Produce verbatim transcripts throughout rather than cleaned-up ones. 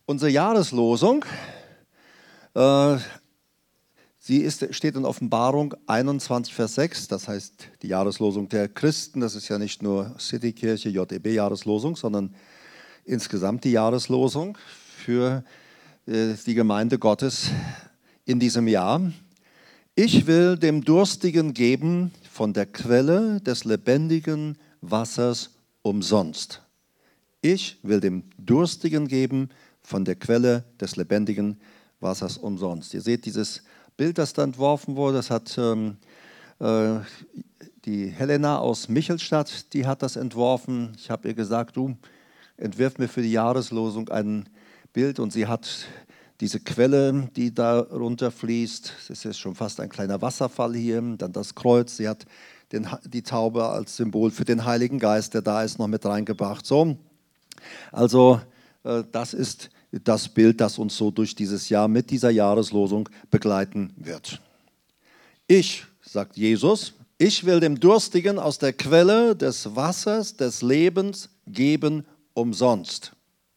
Unsere Jahreslosung, äh, sie ist, steht in Offenbarung einundzwanzig, Vers sechs, das heißt die Jahreslosung der Christen. Das ist ja nicht nur Citykirche, J E B-Jahreslosung, sondern insgesamt die Jahreslosung für äh, die Gemeinde Gottes in diesem Jahr. Ich will dem Durstigen geben von der Quelle des lebendigen Wassers umsonst. Ich will dem Durstigen geben von der Quelle des lebendigen Wassers umsonst. Ihr seht dieses Bild, das da entworfen wurde, das hat ähm, äh, die Helena aus Michelstadt, die hat das entworfen. Ich habe ihr gesagt, du, entwirf mir für die Jahreslosung ein Bild, und sie hat diese Quelle, die da runterfließt, das ist schon fast ein kleiner Wasserfall hier, dann das Kreuz, sie hat den, die Taube als Symbol für den Heiligen Geist, der da ist, noch mit reingebracht. So, also äh, das ist das Bild, das uns so durch dieses Jahr mit dieser Jahreslosung begleiten wird. Ich, sagt Jesus, ich will dem Durstigen aus der Quelle des Wassers des Lebens geben umsonst.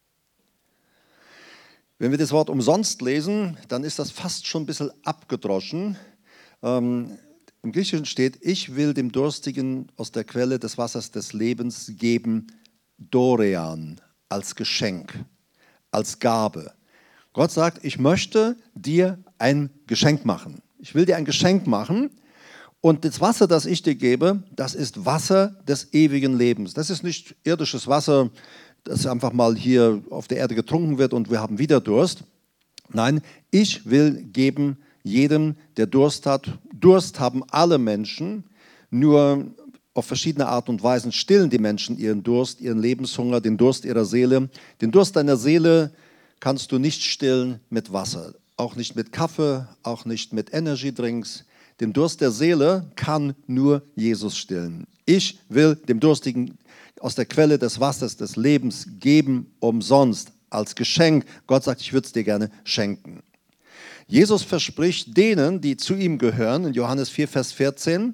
Wenn wir das Wort umsonst lesen, dann ist das fast schon ein bisschen abgedroschen. Ähm, Im Griechischen steht, ich will dem Durstigen aus der Quelle des Wassers des Lebens geben, Dorean, als Geschenk, als Gabe. Gott sagt, ich möchte dir ein Geschenk machen. Ich will dir ein Geschenk machen, und das Wasser, das ich dir gebe, das ist Wasser des ewigen Lebens. Das ist nicht irdisches Wasser, das einfach mal hier auf der Erde getrunken wird und wir haben wieder Durst. Nein, ich will geben jedem, der Durst hat. Durst haben alle Menschen, nur auf verschiedene Art und Weisen stillen die Menschen ihren Durst, ihren Lebenshunger, den Durst ihrer Seele. Den Durst deiner Seele kannst du nicht stillen mit Wasser, auch nicht mit Kaffee, auch nicht mit Energy Drinks. Den Durst der Seele kann nur Jesus stillen. Ich will dem Durstigen aus der Quelle des Wassers des Lebens geben, umsonst, als Geschenk. Gott sagt, ich würde es dir gerne schenken. Jesus verspricht denen, die zu ihm gehören, in Johannes vier, Vers vierzehn,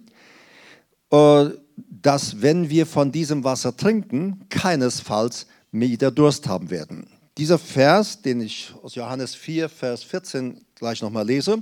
dass, wenn wir von diesem Wasser trinken, keinesfalls wieder Durst haben werden. Dieser Vers, den ich aus Johannes vier, Vers vierzehn gleich nochmal lese,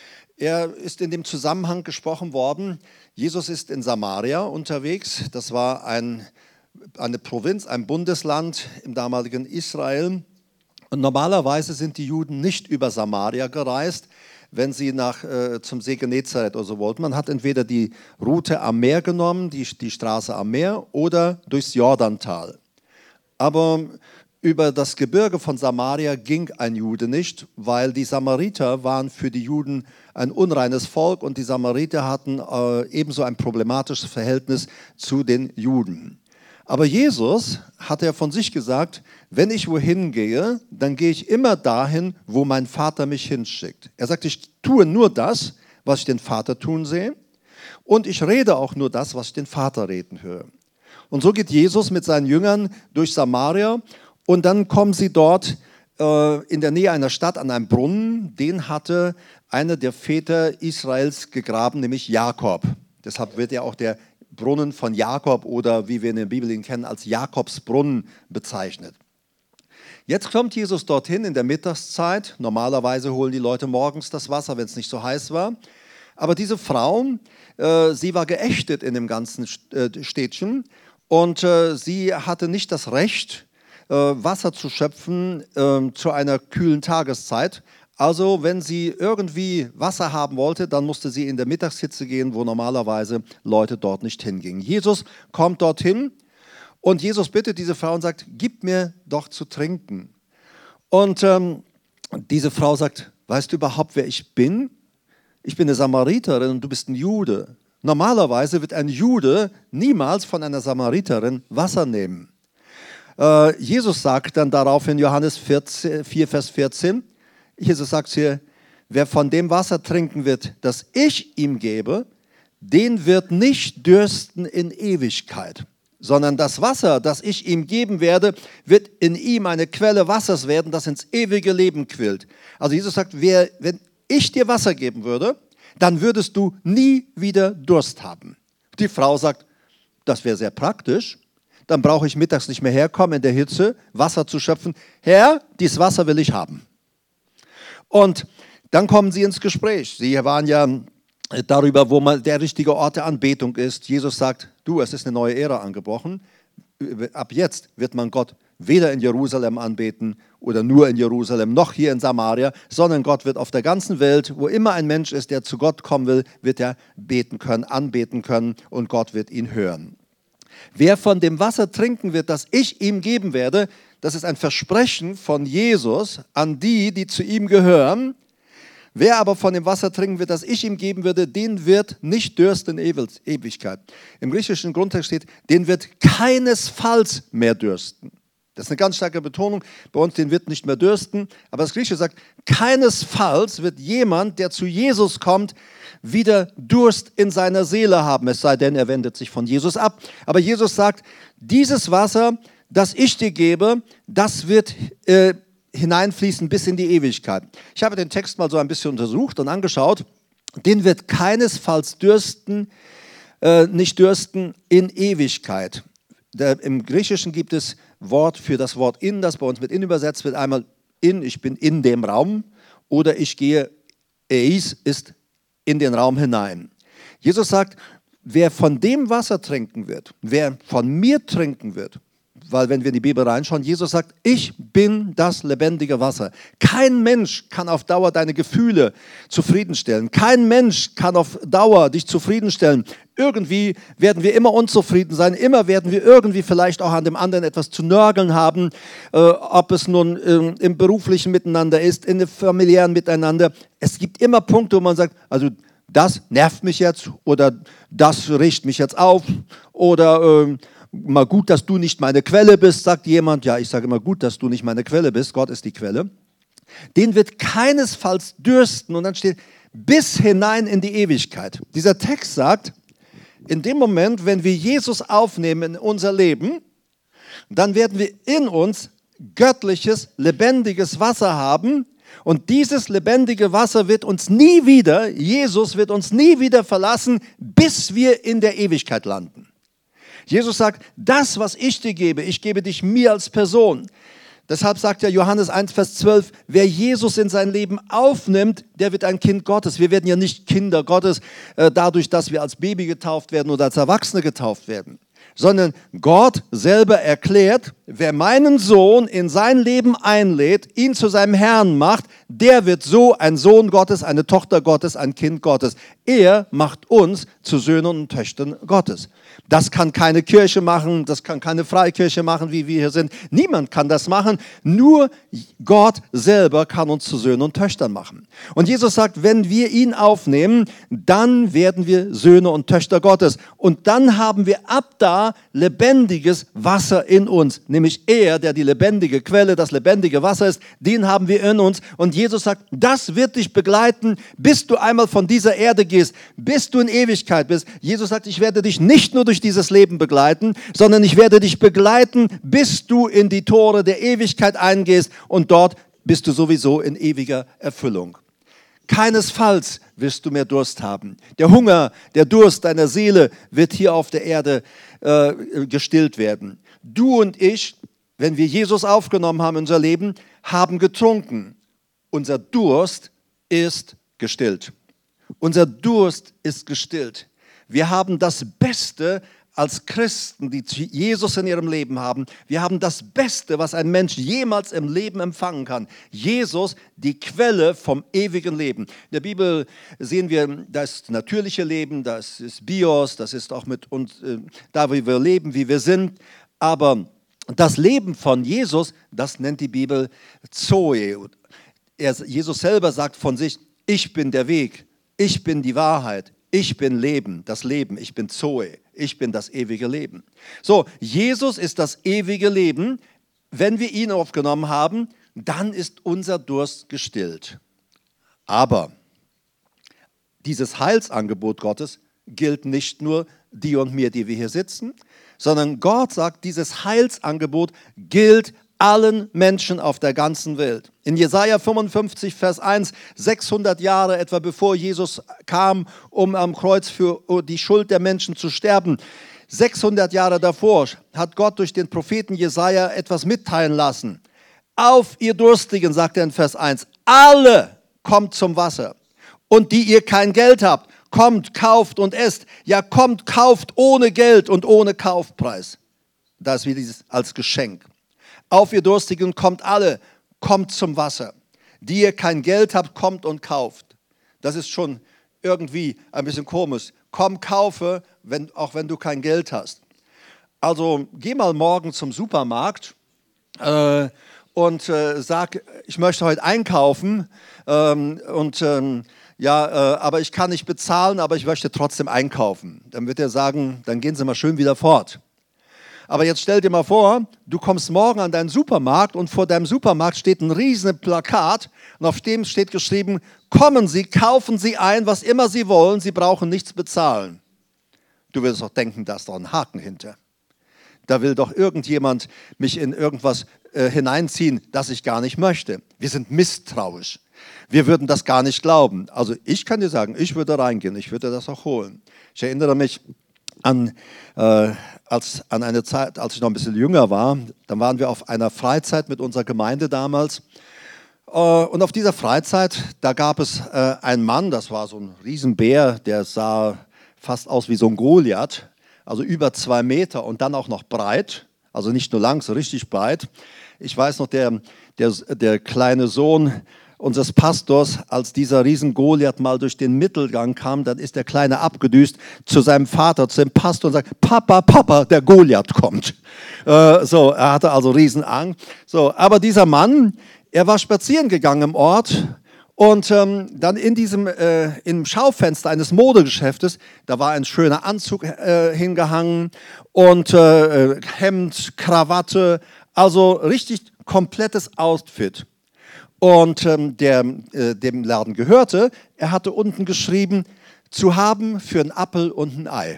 er ist in dem Zusammenhang gesprochen worden. Jesus ist in Samaria unterwegs. Das war ein, eine Provinz, ein Bundesland im damaligen Israel. Und normalerweise sind die Juden nicht über Samaria gereist, wenn sie nach, äh, zum See Genezareth oder so wollten. Man hat entweder die Route am Meer genommen, die, die Straße am Meer, oder durchs Jordantal. Aber über das Gebirge von Samaria ging ein Jude nicht, weil die Samariter waren für die Juden ein unreines Volk, und die Samariter hatten äh, ebenso ein problematisches Verhältnis zu den Juden. Aber Jesus hat ja von sich gesagt, wenn ich wohin gehe, dann gehe ich immer dahin, wo mein Vater mich hinschickt. Er sagt, ich tue nur das, was ich den Vater tun sehe, und ich rede auch nur das, was ich den Vater reden höre. Und so geht Jesus mit seinen Jüngern durch Samaria, und dann kommen sie dort äh, in der Nähe einer Stadt an einem Brunnen. Den hatte einer der Väter Israels gegraben, nämlich Jakob. Deshalb wird ja auch der Brunnen von Jakob, oder wie wir in der Bibel ihn kennen, als Jakobsbrunnen bezeichnet. Jetzt kommt Jesus dorthin in der Mittagszeit. Normalerweise holen die Leute morgens das Wasser, wenn es nicht so heiß war. Aber diese Frau, äh, sie war geächtet in dem ganzen Städtchen, und äh, sie hatte nicht das Recht, Wasser zu schöpfen äh, zu einer kühlen Tageszeit. Also wenn sie irgendwie Wasser haben wollte, dann musste sie in der Mittagshitze gehen, wo normalerweise Leute dort nicht hingingen. Jesus kommt dorthin, und Jesus bittet diese Frau und sagt, gib mir doch zu trinken. Und ähm, diese Frau sagt, weißt du überhaupt, wer ich bin? Ich bin eine Samariterin und du bist ein Jude. Normalerweise wird ein Jude niemals von einer Samariterin Wasser nehmen. Jesus sagt dann darauf in Johannes vier, Vers vierzehn, Jesus sagt hier, wer von dem Wasser trinken wird, das ich ihm gebe, den wird nicht dürsten in Ewigkeit, sondern das Wasser, das ich ihm geben werde, wird in ihm eine Quelle Wassers werden, das ins ewige Leben quillt. Also Jesus sagt, wer, wenn ich dir Wasser geben würde, dann würdest du nie wieder Durst haben. Die Frau sagt, das wäre sehr praktisch. dann brauche ich mittags nicht mehr herkommen in der Hitze, Wasser zu schöpfen. Herr, dieses Wasser will ich haben. Und dann kommen sie ins Gespräch. Sie waren ja darüber, wo mal der richtige Ort der Anbetung ist. Jesus sagt, du, es ist eine neue Ära angebrochen. Ab jetzt wird man Gott weder in Jerusalem anbeten oder nur in Jerusalem, noch hier in Samaria, sondern Gott wird auf der ganzen Welt, wo immer ein Mensch ist, der zu Gott kommen will, wird er beten können, anbeten können und Gott wird ihn hören. Wer von dem Wasser trinken wird, das ich ihm geben werde, das ist ein Versprechen von Jesus an die, die zu ihm gehören. Wer aber von dem Wasser trinken wird, das ich ihm geben würde, den wird nicht dürsten in Ewigkeit. Im griechischen Grundtext steht, den wird keinesfalls mehr dürsten. Das ist eine ganz starke Betonung. Bei uns, den wird nicht mehr dürsten. Aber das Griechische sagt, keinesfalls wird jemand, der zu Jesus kommt, wieder Durst in seiner Seele haben. Es sei denn, er wendet sich von Jesus ab. Aber Jesus sagt, dieses Wasser, das ich dir gebe, das wird äh, hineinfließen bis in die Ewigkeit. Ich habe den Text mal so ein bisschen untersucht und angeschaut. Den wird keinesfalls dürsten, äh, nicht dürsten in Ewigkeit. Der, im Griechischen gibt es Wort für das Wort in, das bei uns mit in übersetzt wird. Einmal in, ich bin in dem Raum, oder ich gehe, eis ist in den Raum hinein. Jesus sagt, wer von dem Wasser trinken wird, wer von mir trinken wird, weil wenn wir in die Bibel reinschauen, Jesus sagt, ich bin das lebendige Wasser. Kein Mensch kann auf Dauer deine Gefühle zufriedenstellen. Kein Mensch kann auf Dauer dich zufriedenstellen. Irgendwie werden wir immer unzufrieden sein. Immer werden wir irgendwie vielleicht auch an dem anderen etwas zu nörgeln haben. Äh, ob es nun äh, im beruflichen Miteinander ist, in dem familiären Miteinander. Es gibt immer Punkte, wo man sagt, also das nervt mich jetzt oder das regt mich jetzt auf oder äh, mal gut, dass du nicht meine Quelle bist, sagt jemand. Ja, ich sage immer gut, dass du nicht meine Quelle bist. Gott ist die Quelle. Den wird keinesfalls dürsten. Und dann steht, bis hinein in die Ewigkeit. Dieser Text sagt, in dem Moment, wenn wir Jesus aufnehmen in unser Leben, dann werden wir in uns göttliches, lebendiges Wasser haben. Und dieses lebendige Wasser wird uns nie wieder, Jesus wird uns nie wieder verlassen, bis wir in der Ewigkeit landen. Jesus sagt, das, was ich dir gebe, ich gebe dich mir als Person. Deshalb sagt ja Johannes eins, Vers zwölf, wer Jesus in sein Leben aufnimmt, der wird ein Kind Gottes. Wir werden ja nicht Kinder Gottes äh, dadurch, dass wir als Baby getauft werden oder als Erwachsene getauft werden, sondern Gott selber erklärt, wer meinen Sohn in sein Leben einlädt, ihn zu seinem Herrn macht, der wird so ein Sohn Gottes, eine Tochter Gottes, ein Kind Gottes. Er macht uns zu Söhnen und Töchtern Gottes. Das kann keine Kirche machen, das kann keine Freikirche machen, wie wir hier sind. Niemand kann das machen, nur Gott selber kann uns zu Söhnen und Töchtern machen. Und Jesus sagt, wenn wir ihn aufnehmen, dann werden wir Söhne und Töchter Gottes. Und dann haben wir ab da lebendiges Wasser in uns, nämlich er, der die lebendige Quelle, das lebendige Wasser ist, den haben wir in uns. Und Jesus sagt, das wird dich begleiten, bis du einmal von dieser Erde gehst, bis du in Ewigkeit bist. Jesus sagt, ich werde dich nicht nur durch dieses Leben begleiten, sondern ich werde dich begleiten, bis du in die Tore der Ewigkeit eingehst und dort bist du sowieso in ewiger Erfüllung. Keinesfalls wirst du mehr Durst haben. Der Hunger, der Durst deiner Seele wird hier auf der Erde äh, gestillt werden. Du und ich, wenn wir Jesus aufgenommen haben in unser Leben, haben getrunken. Unser Durst ist gestillt. Unser Durst ist gestillt. Wir haben das Beste als Christen, die Jesus in ihrem Leben haben. Wir haben das Beste, was ein Mensch jemals im Leben empfangen kann. Jesus, die Quelle vom ewigen Leben. In der Bibel sehen wir, das natürliche Leben, das ist Bios, das ist auch mit uns, äh, da wie wir leben, wie wir sind. Aber das Leben von Jesus, das nennt die Bibel Zoe. Er, Jesus selber sagt von sich, ich bin der Weg, ich bin die Wahrheit, ich bin Leben, das Leben, ich bin Zoe, ich bin das ewige Leben. So, Jesus ist das ewige Leben. Wenn wir ihn aufgenommen haben, dann ist unser Durst gestillt. Aber dieses Heilsangebot Gottes gilt nicht nur dir und mir, die wir hier sitzen, sondern Gott sagt, dieses Heilsangebot gilt allen Menschen auf der ganzen Welt. In Jesaja fünfundfünfzig, Vers eins, sechshundert Jahre etwa bevor Jesus kam, um am Kreuz für die Schuld der Menschen zu sterben, sechshundert Jahre davor hat Gott durch den Propheten Jesaja etwas mitteilen lassen. Auf ihr Durstigen, sagt er in Vers eins, alle kommt zum Wasser. Und die ihr kein Geld habt, kommt, kauft und esst. Ja, kommt, kauft ohne Geld und ohne Kaufpreis. Das ist wie dieses als Geschenk. Auf ihr Durstigen kommt alle, kommt zum Wasser. Die ihr kein Geld habt, kommt und kauft. Das ist schon irgendwie ein bisschen komisch. Komm, kaufe, wenn, auch wenn du kein Geld hast. Also geh mal morgen zum Supermarkt äh, und äh, sag, ich möchte heute einkaufen ähm, und ähm, ja, äh, aber ich kann nicht bezahlen, aber ich möchte trotzdem einkaufen. Dann wird er sagen, dann gehen Sie mal schön wieder fort. Aber jetzt stell dir mal vor, du kommst morgen an deinen Supermarkt und vor deinem Supermarkt steht ein riesiges Plakat und auf dem steht geschrieben, kommen Sie, kaufen Sie ein, was immer Sie wollen, Sie brauchen nichts bezahlen. Du wirst doch denken, da ist doch ein Haken hinter. Da will doch irgendjemand mich in irgendwas äh, hineinziehen, das ich gar nicht möchte. Wir sind misstrauisch. Wir würden das gar nicht glauben. Also ich kann dir sagen, ich würde reingehen, ich würde das auch holen. Ich erinnere mich an, äh, als, an eine Zeit, als ich noch ein bisschen jünger war. Dann waren wir auf einer Freizeit mit unserer Gemeinde damals. Äh, und auf dieser Freizeit, da gab es äh, einen Mann, das war so ein Riesenbär, der sah fast aus wie so ein Goliath, also über zwei Meter und dann auch noch breit, also nicht nur lang, so richtig breit. Ich weiß noch, der, der, der kleine Sohn unseres Pastors, als dieser riesen Goliath mal durch den Mittelgang kam, dann ist der Kleine abgedüst zu seinem Vater, zu dem Pastor und sagt, Papa, Papa, der Goliath kommt. Äh, so, er hatte also Riesenangst. So, aber dieser Mann, er war spazieren gegangen im Ort und ähm, dann in diesem äh, im Schaufenster eines Modegeschäftes, da war ein schöner Anzug äh, hingehangen und äh, Hemd, Krawatte, also richtig komplettes Outfit. Und ähm, der äh, dem Laden gehörte, er hatte unten geschrieben, zu haben für einen Apfel und ein Ei.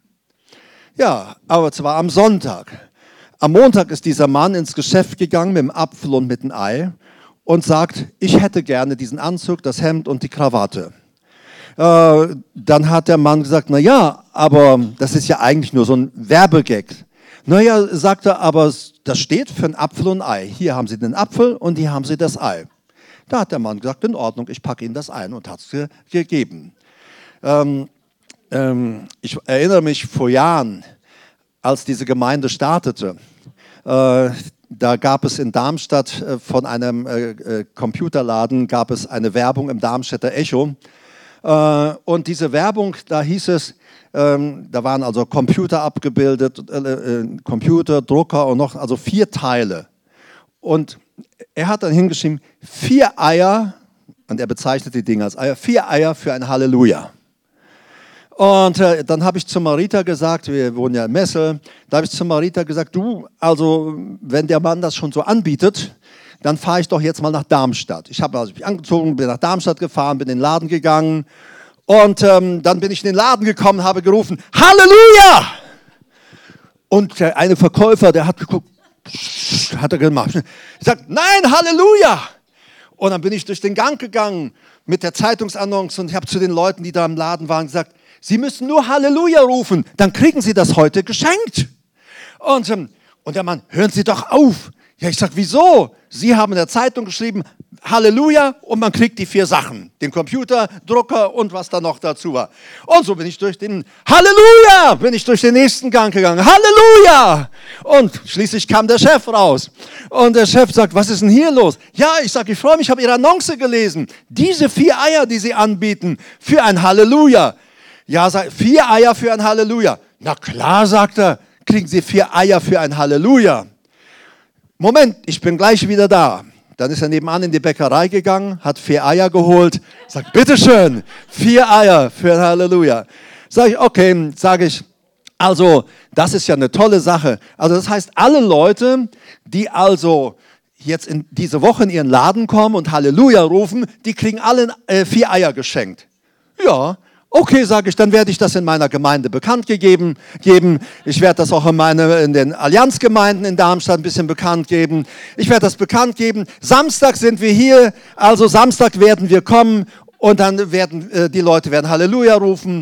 Ja, aber zwar am Sonntag. Am Montag ist dieser Mann ins Geschäft gegangen mit dem Apfel und mit dem Ei und sagt, ich hätte gerne diesen Anzug, das Hemd und die Krawatte. Äh, dann hat der Mann gesagt, na ja, aber das ist ja eigentlich nur so ein Werbegag. Naja, sagt er, aber das steht für einen Apfel und ein Ei. Hier haben Sie den Apfel und hier haben Sie das Ei. Da hat der Mann gesagt, in Ordnung, ich packe Ihnen das ein und hat es ge gegeben. Ähm, ähm, ich erinnere mich vor Jahren, als diese Gemeinde startete, äh, da gab es in Darmstadt äh, von einem äh, äh, Computerladen gab es eine Werbung im Darmstädter Echo. Äh, und diese Werbung, da hieß es, Ähm, da waren also Computer abgebildet, äh, äh, Computer, Drucker und noch, also vier Teile. Und er hat dann hingeschrieben, vier Eier, und er bezeichnet die Dinge als Eier, vier Eier für ein Halleluja. Und äh, dann habe ich zu Marita gesagt, wir wohnen ja in Messel, da habe ich zu Marita gesagt, du, also wenn der Mann das schon so anbietet, dann fahre ich doch jetzt mal nach Darmstadt. Ich habe also mich angezogen, bin nach Darmstadt gefahren, bin in den Laden gegangen. Und ähm, dann bin ich in den Laden gekommen, habe gerufen, Halleluja! Und der eine Verkäufer, der hat geguckt, hat er gemacht. Ich sage, nein, Halleluja! Und dann bin ich durch den Gang gegangen mit der Zeitungsannonce und habe zu den Leuten, die da im Laden waren, gesagt, Sie müssen nur Halleluja rufen, dann kriegen Sie das heute geschenkt. Und, ähm, und der Mann, hören Sie doch auf. Ja, ich sage, wieso? Sie haben in der Zeitung geschrieben, Halleluja, und man kriegt die vier Sachen. Den Computer, Drucker und was da noch dazu war. Und so bin ich durch den, Halleluja, bin ich durch den nächsten Gang gegangen. Halleluja! Und schließlich kam der Chef raus. Und der Chef sagt, was ist denn hier los? Ja, ich sage, ich freue mich, ich habe Ihre Annonce gelesen. Diese vier Eier, die Sie anbieten, für ein Halleluja. Ja, sag, vier Eier für ein Halleluja. Na klar, sagt er, kriegen Sie vier Eier für ein Halleluja. Moment, ich bin gleich wieder da. Dann ist er nebenan in die Bäckerei gegangen, hat vier Eier geholt, sagt, bitteschön, vier Eier für ein Halleluja. Sag ich, okay, sage ich, also das ist ja eine tolle Sache. Also das heißt, alle Leute, die also jetzt in diese Woche in ihren Laden kommen und Halleluja rufen, die kriegen alle äh, vier Eier geschenkt. Ja, okay, sage ich, dann werde ich das in meiner Gemeinde bekannt gegeben, geben. Ich werde das auch in, meine, in den Allianzgemeinden in Darmstadt ein bisschen bekannt geben. Ich werde das bekannt geben. Samstag sind wir hier, also Samstag werden wir kommen und dann werden äh, die Leute werden Halleluja rufen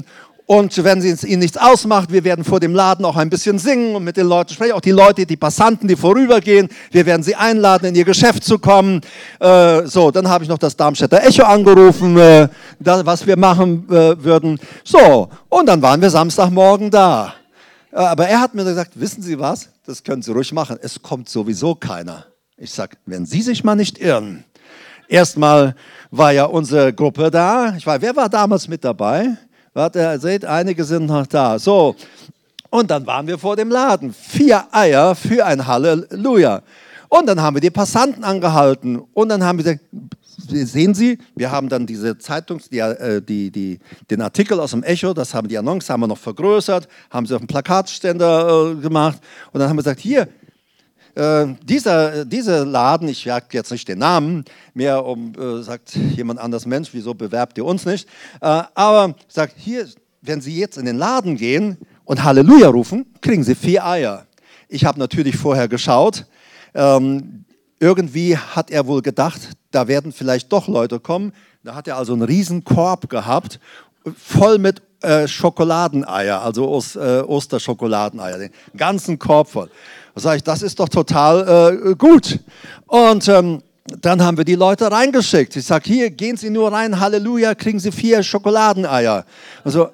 Und wenn es ihnen nichts ausmacht, wir werden vor dem Laden auch ein bisschen singen und mit den Leuten sprechen. Auch die Leute, die Passanten, die vorübergehen, wir werden sie einladen, in ihr Geschäft zu kommen. Äh, so, dann habe ich noch das Darmstädter Echo angerufen, äh, da, was wir machen äh, würden. So, und dann waren wir Samstagmorgen da. Äh, aber er hat mir gesagt, wissen Sie was, das können Sie ruhig machen, es kommt sowieso keiner. Ich sage, wenn Sie sich mal nicht irren. Erstmal war ja unsere Gruppe da. Ich weiß, wer war damals mit dabei? Warte, ihr seht, einige sind noch da. So, und dann waren wir vor dem Laden. Vier Eier für ein Halleluja. Und dann haben wir die Passanten angehalten. Und dann haben wir gesagt, sehen Sie, wir haben dann diese Zeitungs, die, die, die, den Artikel aus dem Echo, das haben die Annonce, haben wir noch vergrößert, haben sie auf einen Plakatständer äh, gemacht. Und dann haben wir gesagt, hier, Äh, dieser, dieser Laden, ich sage jetzt nicht den Namen, mehr um, äh, sagt jemand anders, Mensch, wieso bewerbt ihr uns nicht? Äh, aber sagt, hier, wenn Sie jetzt in den Laden gehen und Halleluja rufen, kriegen Sie vier Eier. Ich habe natürlich vorher geschaut, ähm, irgendwie hat er wohl gedacht, da werden vielleicht doch Leute kommen. Da hat er also einen riesen Korb gehabt, voll mit äh, Schokoladeneier, also Ost, äh, Osterschokoladeneier, den ganzen Korb voll. Da sage ich, das ist doch total äh, gut. Und ähm, dann haben wir die Leute reingeschickt. Ich sage, hier, gehen Sie nur rein, Halleluja, kriegen Sie vier Schokoladeneier. Also,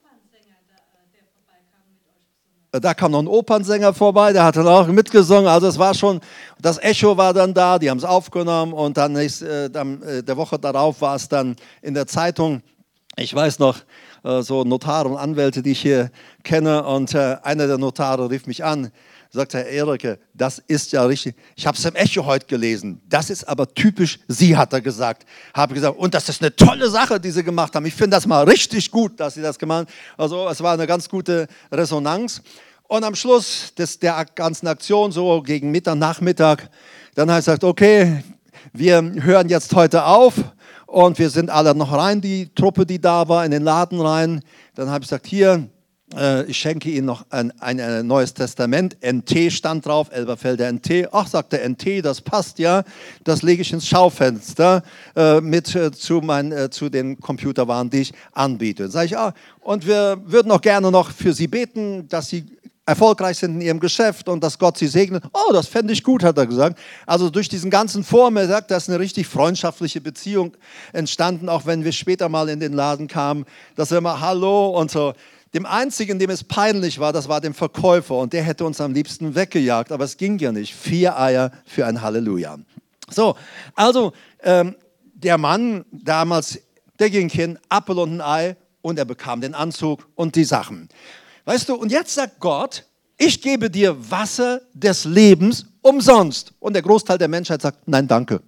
da kam noch ein Opernsänger vorbei, der hat dann auch mitgesungen. Also es war schon, das Echo war dann da, die haben es aufgenommen und dann, nächst, äh, dann äh, der Woche darauf war es dann in der Zeitung. Ich weiß noch, äh, so Notare und Anwälte, die ich hier kenne, und äh, einer der Notare rief mich an, sagt, Herr Ehreke, das ist ja richtig, ich habe es im Echo heute gelesen, das ist aber typisch Sie, hat er gesagt. Habe gesagt, und das ist eine tolle Sache, die Sie gemacht haben. Ich finde das mal richtig gut, dass Sie das gemacht haben. Also es war eine ganz gute Resonanz. Und am Schluss des, der ganzen Aktion, so gegen Mittag, Nachmittag, dann hat er gesagt, okay, wir hören jetzt heute auf. Und wir sind alle noch rein, die Truppe, die da war, in den Laden rein. Dann habe ich gesagt, hier, äh, ich schenke Ihnen noch ein, ein, ein neues Testament. N T stand drauf, Elberfelder N T. Ach, sagt der N T, das passt ja. Das lege ich ins Schaufenster äh, mit äh, zu, mein, äh, zu den Computerwaren, die ich anbiete. Dann sage ich, ah, und wir würden auch gerne noch für Sie beten, dass Sie erfolgreich sind in ihrem Geschäft und dass Gott sie segnet. Oh, das fände ich gut, hat er gesagt. Also durch diesen ganzen Vormittag, da ist eine richtig freundschaftliche Beziehung entstanden, auch wenn wir später mal in den Laden kamen, dass wir immer Hallo und so. Dem Einzigen, dem es peinlich war, das war dem Verkäufer und der hätte uns am liebsten weggejagt, aber es ging ja nicht. Vier Eier für ein Halleluja. So, also ähm, der Mann damals, der ging hin, Apfel und ein Ei und er bekam den Anzug und die Sachen. Weißt du, und jetzt sagt Gott, ich gebe dir Wasser des Lebens umsonst. Und der Großteil der Menschheit sagt, nein, danke.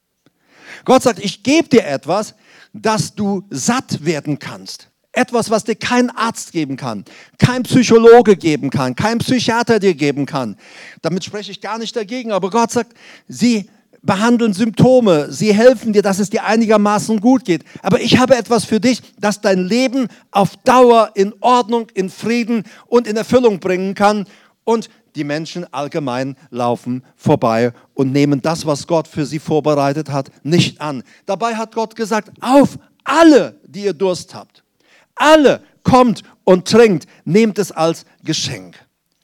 Gott sagt, ich gebe dir etwas, dass du satt werden kannst. Etwas, was dir kein Arzt geben kann, kein Psychologe geben kann, kein Psychiater dir geben kann. Damit spreche ich gar nicht dagegen, aber Gott sagt, sie behandeln Symptome, sie helfen dir, dass es dir einigermaßen gut geht. Aber ich habe etwas für dich, das dein Leben auf Dauer in Ordnung, in Frieden und in Erfüllung bringen kann. Und die Menschen allgemein laufen vorbei und nehmen das, was Gott für sie vorbereitet hat, nicht an. Dabei hat Gott gesagt, auf alle, die ihr Durst habt. Alle, kommt und trinkt, nehmt es als Geschenk.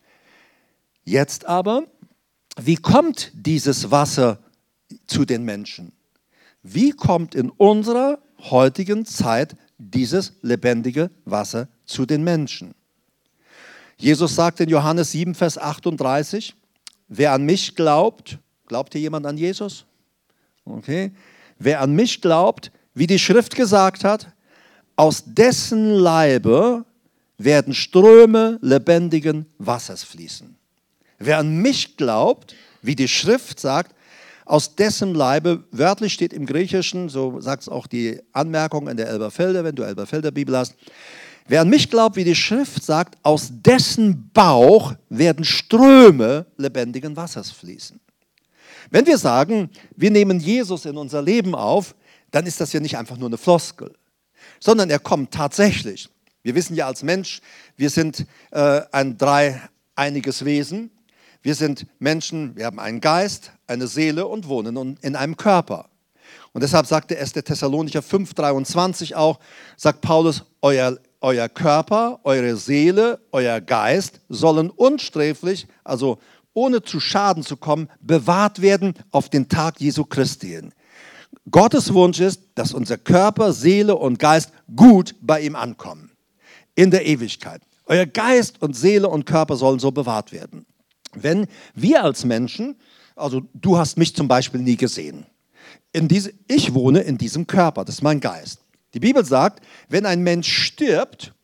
Jetzt aber, wie kommt dieses Wasser zu den Menschen? Wie kommt in unserer heutigen Zeit dieses lebendige Wasser zu den Menschen? Jesus sagt in Johannes sieben, Vers achtunddreißig, wer an mich glaubt, glaubt hier jemand an Jesus? Okay. Wer an mich glaubt, wie die Schrift gesagt hat, aus dessen Leibe werden Ströme lebendigen Wassers fließen. Wer an mich glaubt, wie die Schrift sagt, aus dessen Leibe, wörtlich steht im Griechischen, so sagt es auch die Anmerkung in der Elberfelder, wenn du Elberfelder Bibel hast, wer an mich glaubt, wie die Schrift sagt, aus dessen Bauch werden Ströme lebendigen Wassers fließen. Wenn wir sagen, wir nehmen Jesus in unser Leben auf, dann ist das ja nicht einfach nur eine Floskel, sondern er kommt tatsächlich. Wir wissen ja als Mensch, wir sind äh, ein dreieiniges Wesen. Wir sind Menschen, wir haben einen Geist, eine Seele und wohnen in einem Körper. Und deshalb sagte es der Thessalonicher fünf, dreiundzwanzig auch, sagt Paulus, euer euer Körper, eure Seele, euer Geist sollen unsträflich, also ohne zu Schaden zu kommen, bewahrt werden auf den Tag Jesu Christi hin. Gottes Wunsch ist, dass unser Körper, Seele und Geist gut bei ihm ankommen. In der Ewigkeit. Euer Geist und Seele und Körper sollen so bewahrt werden. Wenn wir als Menschen, also du hast mich zum Beispiel nie gesehen. In diese, ich wohne in diesem Körper, das ist mein Geist. Die Bibel sagt, wenn ein Mensch stirbt,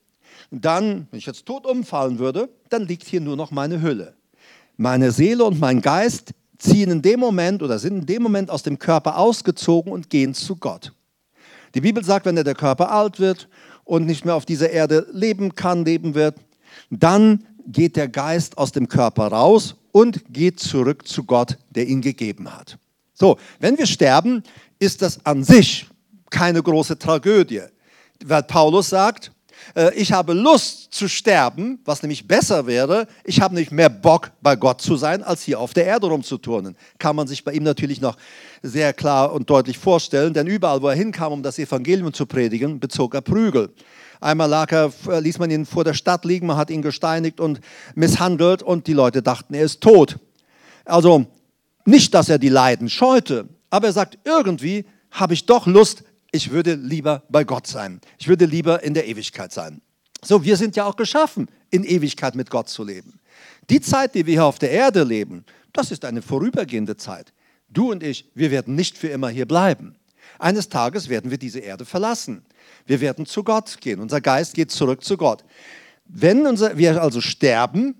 dann, wenn ich jetzt tot umfallen würde, dann liegt hier nur noch meine Hülle. Meine Seele und mein Geist ziehen in dem Moment oder sind in dem Moment aus dem Körper ausgezogen und gehen zu Gott. Die Bibel sagt, wenn der Körper alt wird und nicht mehr auf dieser Erde leben kann, leben wird, dann geht der Geist aus dem Körper raus und geht zurück zu Gott, der ihn gegeben hat. So, wenn wir sterben, ist das an sich keine große Tragödie, weil Paulus sagt, ich habe Lust zu sterben, was nämlich besser wäre. Ich habe nicht mehr Bock, bei Gott zu sein, als hier auf der Erde rumzuturnen. Kann man sich bei ihm natürlich noch sehr klar und deutlich vorstellen, denn überall, wo er hinkam, um das Evangelium zu predigen, bezog er Prügel. Einmal lag er, ließ man ihn vor der Stadt liegen, man hat ihn gesteinigt und misshandelt und die Leute dachten, er ist tot. Also nicht, dass er die Leiden scheute, aber er sagt, irgendwie habe ich doch Lust, ich würde lieber bei Gott sein. Ich würde lieber in der Ewigkeit sein. So, wir sind ja auch geschaffen, in Ewigkeit mit Gott zu leben. Die Zeit, die wir hier auf der Erde leben, das ist eine vorübergehende Zeit. Du und ich, wir werden nicht für immer hier bleiben. Eines Tages werden wir diese Erde verlassen. Wir werden zu Gott gehen. Unser Geist geht zurück zu Gott. Wenn unser, wir also sterben,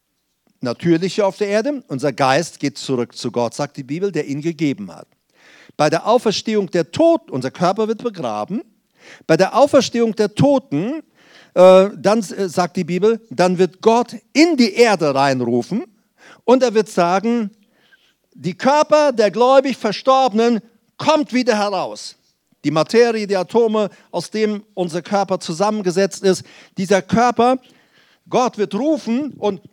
natürlich hier auf der Erde, unser Geist geht zurück zu Gott, sagt die Bibel, der ihn gegeben hat. Bei der Auferstehung der Toten, unser Körper wird begraben, bei der Auferstehung der Toten, äh, dann äh, sagt die Bibel, dann wird Gott in die Erde reinrufen und er wird sagen, die Körper der gläubig Verstorbenen kommt wieder heraus. Die Materie, die Atome, aus dem unser Körper zusammengesetzt ist, dieser Körper, Gott wird rufen und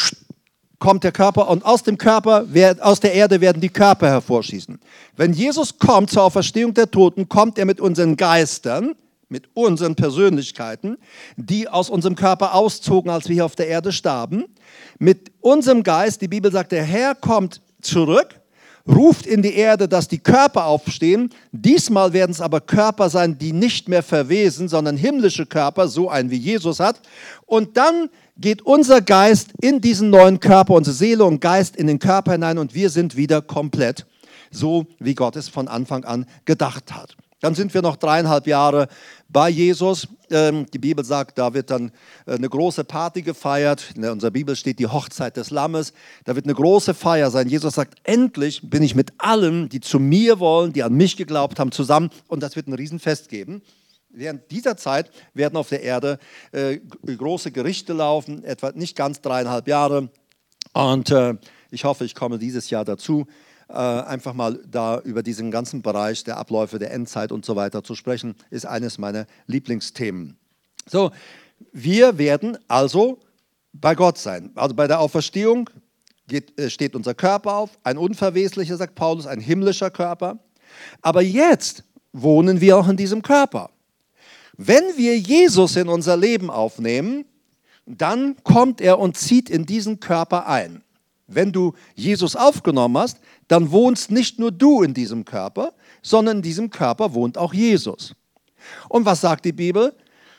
kommt der Körper und aus dem Körper, aus der Erde werden die Körper hervorschießen. Wenn Jesus kommt zur Auferstehung der Toten, kommt er mit unseren Geistern, mit unseren Persönlichkeiten, die aus unserem Körper auszogen, als wir hier auf der Erde starben. Mit unserem Geist, die Bibel sagt, der Herr kommt zurück, ruft in die Erde, dass die Körper aufstehen. Diesmal werden es aber Körper sein, die nicht mehr verwesen, sondern himmlische Körper, so einen wie Jesus hat. Und dann geht unser Geist in diesen neuen Körper, unsere Seele und Geist in den Körper hinein und wir sind wieder komplett, so wie Gott es von Anfang an gedacht hat. Dann sind wir noch dreieinhalb Jahre bei Jesus. Die Bibel sagt, da wird dann eine große Party gefeiert. In unserer Bibel steht die Hochzeit des Lammes. Da wird eine große Feier sein. Jesus sagt, endlich bin ich mit allen, die zu mir wollen, die an mich geglaubt haben, zusammen. Und das wird ein Riesenfest geben. Während dieser Zeit werden auf der Erde äh, große Gerichte laufen, etwa nicht ganz dreieinhalb Jahre. Und äh, ich hoffe, ich komme dieses Jahr dazu, äh, einfach mal da über diesen ganzen Bereich der Abläufe der Endzeit und so weiter zu sprechen, ist eines meiner Lieblingsthemen. So, wir werden also bei Gott sein. Also bei der Auferstehung geht, äh, steht unser Körper auf, ein unverweslicher, sagt Paulus, ein himmlischer Körper. Aber jetzt wohnen wir auch in diesem Körper. Wenn wir Jesus in unser Leben aufnehmen, dann kommt er und zieht in diesen Körper ein. Wenn du Jesus aufgenommen hast, dann wohnst nicht nur du in diesem Körper, sondern in diesem Körper wohnt auch Jesus. Und was sagt die Bibel?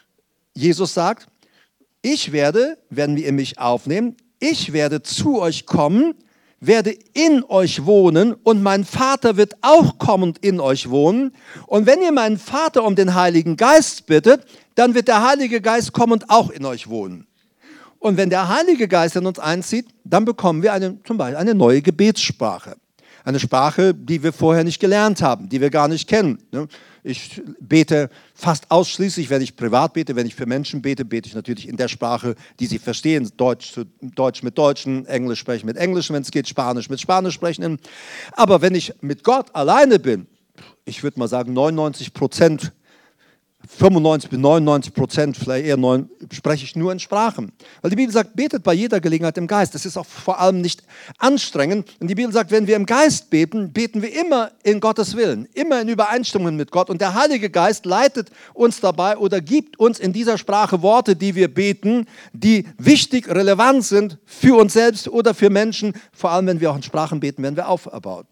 Jesus sagt, ich werde, wenn wir mich aufnehmen, ich werde zu euch kommen, werde in euch wohnen und mein Vater wird auch kommen und in euch wohnen. Und wenn ihr meinen Vater um den Heiligen Geist bittet, dann wird der Heilige Geist kommen und auch in euch wohnen. Und wenn der Heilige Geist in uns einzieht, dann bekommen wir eine, zum Beispiel eine neue Gebetssprache. Eine Sprache, die wir vorher nicht gelernt haben, die wir gar nicht kennen. Ich bete fast ausschließlich, wenn ich privat bete, wenn ich für Menschen bete, bete ich natürlich in der Sprache, die sie verstehen. Deutsch, zu, Deutsch mit Deutschen, Englisch sprechen mit Englisch, wenn es geht, Spanisch mit Spanisch sprechen. Aber wenn ich mit Gott alleine bin, ich würde mal sagen, neunundneunzig Prozent fünfundneunzig bis neunundneunzig Prozent, vielleicht eher neun, spreche ich nur in Sprachen. Weil die Bibel sagt, betet bei jeder Gelegenheit im Geist. Das ist auch vor allem nicht anstrengend. Und die Bibel sagt, wenn wir im Geist beten, beten wir immer in Gottes Willen, immer in Übereinstimmung mit Gott. Und der Heilige Geist leitet uns dabei oder gibt uns in dieser Sprache Worte, die wir beten, die wichtig, relevant sind für uns selbst oder für Menschen. Vor allem, wenn wir auch in Sprachen beten, werden wir auferbaut.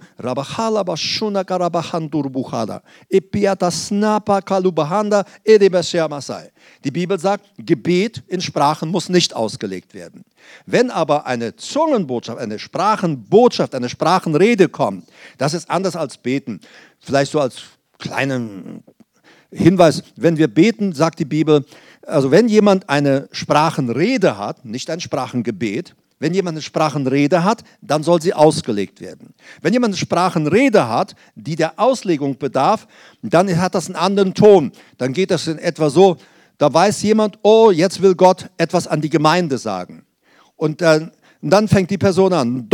Die Bibel sagt, Gebet in Sprachen muss nicht ausgelegt werden. Wenn aber eine Zungenbotschaft, eine Sprachenbotschaft, eine Sprachenrede kommt, das ist anders als beten. Vielleicht so als kleinen Hinweis, wenn wir beten, sagt die Bibel, also wenn jemand eine Sprachenrede hat, nicht ein Sprachengebet, wenn jemand eine Sprachenrede hat, dann soll sie ausgelegt werden. Wenn jemand eine Sprachenrede hat, die der Auslegung bedarf, dann hat das einen anderen Ton. Dann geht das in etwa so, da weiß jemand, oh, jetzt will Gott etwas an die Gemeinde sagen. Und dann, und dann fängt die Person an.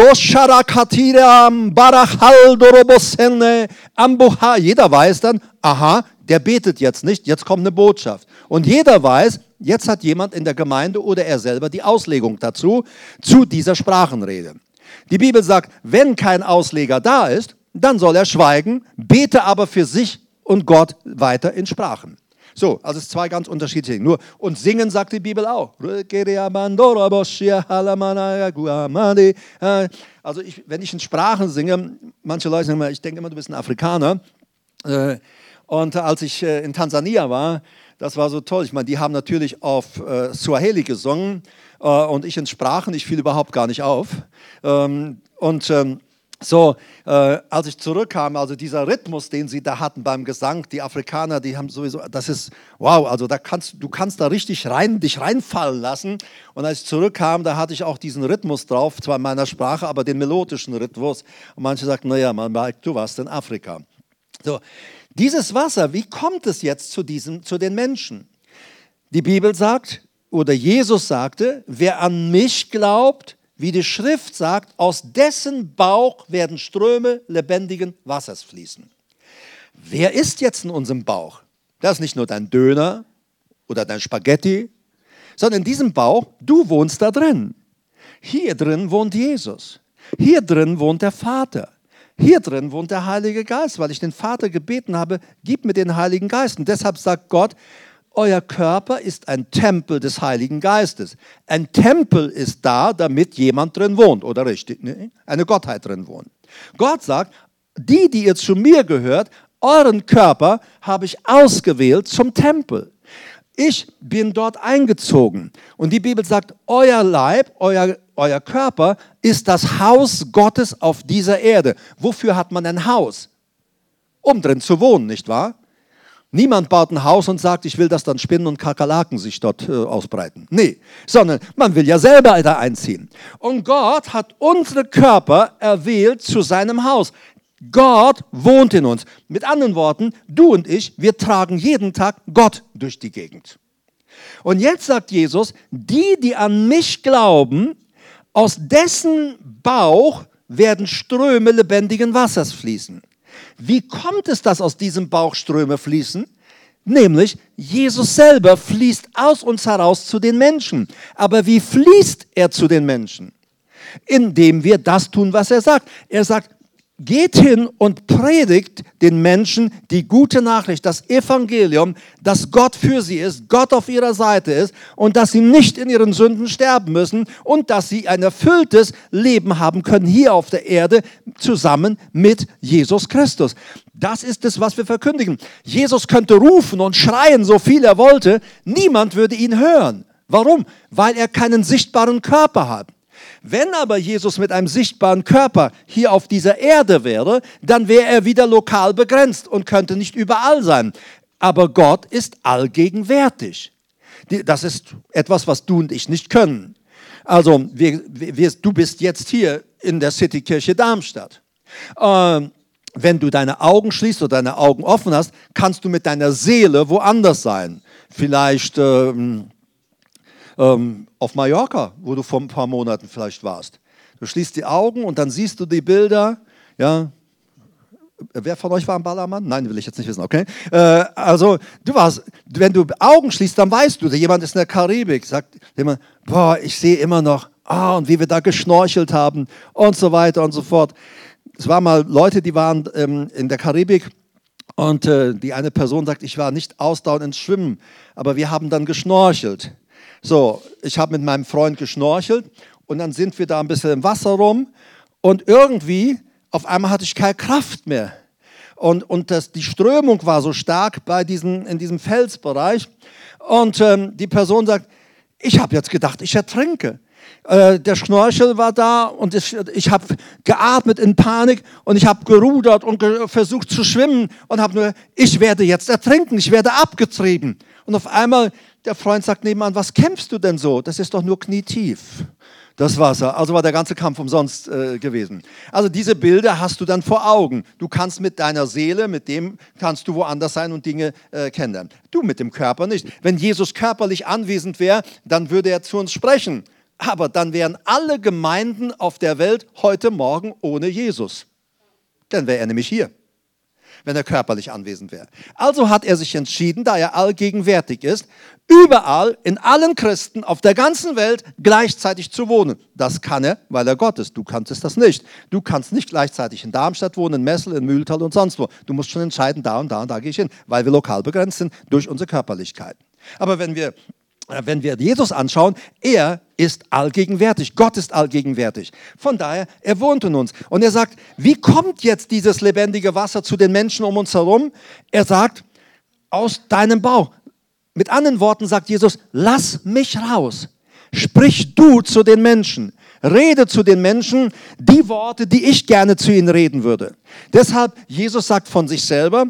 Jeder weiß dann, aha, der betet jetzt nicht, jetzt kommt eine Botschaft. Und jeder weiß, jetzt hat jemand in der Gemeinde oder er selber die Auslegung dazu, zu dieser Sprachenrede. Die Bibel sagt, wenn kein Ausleger da ist, dann soll er schweigen, bete aber für sich und Gott weiter in Sprachen. So, also es sind zwei ganz unterschiedliche Dinge. Nur, und singen sagt die Bibel auch. Also ich, wenn ich in Sprachen singe, manche Leute sagen immer, ich denke immer, du bist ein Afrikaner. Und als ich in Tansania war, das war so toll. Ich meine, die haben natürlich auf äh, Swahili gesungen äh, und ich in Sprachen, ich fiel überhaupt gar nicht auf. Ähm, und ähm, so, äh, als ich zurückkam, also dieser Rhythmus, den sie da hatten beim Gesang, die Afrikaner, die haben sowieso, das ist, wow, also da kannst, du kannst da richtig rein, dich reinfallen lassen. Und als ich zurückkam, da hatte ich auch diesen Rhythmus drauf, zwar in meiner Sprache, aber den melodischen Rhythmus. Und manche sagten, naja, man merkt, du warst in Afrika. So, dieses Wasser, wie kommt es jetzt zu, diesem, zu den Menschen? Die Bibel sagt, oder Jesus sagte, wer an mich glaubt, wie die Schrift sagt, aus dessen Bauch werden Ströme lebendigen Wassers fließen. Wer ist jetzt in unserem Bauch? Das ist nicht nur dein Döner oder dein Spaghetti, sondern in diesem Bauch, du wohnst da drin. Hier drin wohnt Jesus. Hier drin wohnt der Vater. Hier drin wohnt der Heilige Geist, weil ich den Vater gebeten habe, gib mir den Heiligen Geist. Und deshalb sagt Gott, euer Körper ist ein Tempel des Heiligen Geistes. Ein Tempel ist da, damit jemand drin wohnt, oder richtig, ne? Eine Gottheit drin wohnt. Gott sagt, die, die ihr zu mir gehört, euren Körper habe ich ausgewählt zum Tempel. Ich bin dort eingezogen. Und die Bibel sagt, euer Leib, euer Euer Körper ist das Haus Gottes auf dieser Erde. Wofür hat man ein Haus? Um drin zu wohnen, nicht wahr? Niemand baut ein Haus und sagt, ich will, dass dann Spinnen und Kakerlaken sich dort äh, ausbreiten. Nee, sondern man will ja selber da einziehen. Und Gott hat unsere Körper erwählt zu seinem Haus. Gott wohnt in uns. Mit anderen Worten, du und ich, wir tragen jeden Tag Gott durch die Gegend. Und jetzt sagt Jesus, die, die an mich glauben, aus dessen Bauch werden Ströme lebendigen Wassers fließen. Wie kommt es, dass aus diesem Bauch Ströme fließen? Nämlich, Jesus selber fließt aus uns heraus zu den Menschen. Aber wie fließt er zu den Menschen? Indem wir das tun, was er sagt. Er sagt, geht hin und predigt den Menschen die gute Nachricht, das Evangelium, dass Gott für sie ist, Gott auf ihrer Seite ist und dass sie nicht in ihren Sünden sterben müssen und dass sie ein erfülltes Leben haben können hier auf der Erde zusammen mit Jesus Christus. Das ist es, was wir verkündigen. Jesus könnte rufen und schreien, so viel er wollte. Niemand würde ihn hören. Warum? Weil er keinen sichtbaren Körper hat. Wenn aber Jesus mit einem sichtbaren Körper hier auf dieser Erde wäre, dann wäre er wieder lokal begrenzt und könnte nicht überall sein. Aber Gott ist allgegenwärtig. Das ist etwas, was du und ich nicht können. Also wir, wir, du bist jetzt hier in der Citykirche Darmstadt. Ähm, wenn du deine Augen schließt oder deine Augen offen hast, kannst du mit deiner Seele woanders sein. Vielleicht ähm, ähm, auf Mallorca, wo du vor ein paar Monaten vielleicht warst. Du schließt die Augen und dann siehst du die Bilder, ja, Wer von euch war ein Ballermann? Nein, will ich jetzt nicht wissen, okay? Äh, also, du warst, wenn du Augen schließt, dann weißt du, jemand ist in der Karibik, sagt jemand, boah, ich sehe immer noch, ah, und wie wir da geschnorchelt haben und so weiter und so fort. Es waren mal Leute, die waren ähm, in der Karibik und äh, die eine Person sagt, ich war nicht ausdauernd ins Schwimmen, aber wir haben dann geschnorchelt. So, ich habe mit meinem Freund geschnorchelt und dann sind wir da ein bisschen im Wasser rum und irgendwie, auf einmal hatte ich keine Kraft mehr. Und, und das, die Strömung war so stark bei diesen, in diesem Felsbereich und ähm, die Person sagt, ich habe jetzt gedacht, ich ertrinke. Äh, der Schnorchel war da und ich, ich habe geatmet in Panik und ich habe gerudert und ge versucht zu schwimmen und habe nur, ich werde jetzt ertrinken, ich werde abgetrieben. Und auf einmal, der Freund sagt nebenan, was kämpfst du denn so? Das ist doch nur knietief, das Wasser. Also war der ganze Kampf umsonst äh, gewesen. Also diese Bilder hast du dann vor Augen. Du kannst mit deiner Seele, mit dem kannst du woanders sein und Dinge äh, kennenlernen. Du mit dem Körper nicht. Wenn Jesus körperlich anwesend wäre, dann würde er zu uns sprechen. Aber dann wären alle Gemeinden auf der Welt heute Morgen ohne Jesus. Dann wäre er nämlich hier, wenn er körperlich anwesend wäre. Also hat er sich entschieden, da er allgegenwärtig ist, überall in allen Christen auf der ganzen Welt gleichzeitig zu wohnen. Das kann er, weil er Gott ist. Du kannst das nicht. Du kannst nicht gleichzeitig in Darmstadt wohnen, in Messel, in Mühltal und sonst wo. Du musst schon entscheiden, da und da und da gehe ich hin, weil wir lokal begrenzt sind durch unsere Körperlichkeit. Aber wenn wir Wenn wir Jesus anschauen, er ist allgegenwärtig. Gott ist allgegenwärtig. Von daher, er wohnt in uns. Und er sagt, wie kommt jetzt dieses lebendige Wasser zu den Menschen um uns herum? Er sagt, aus deinem Bauch. Mit anderen Worten sagt Jesus, lass mich raus. Sprich du zu den Menschen. Rede zu den Menschen die Worte, die ich gerne zu ihnen reden würde. Deshalb, Jesus sagt von sich selber,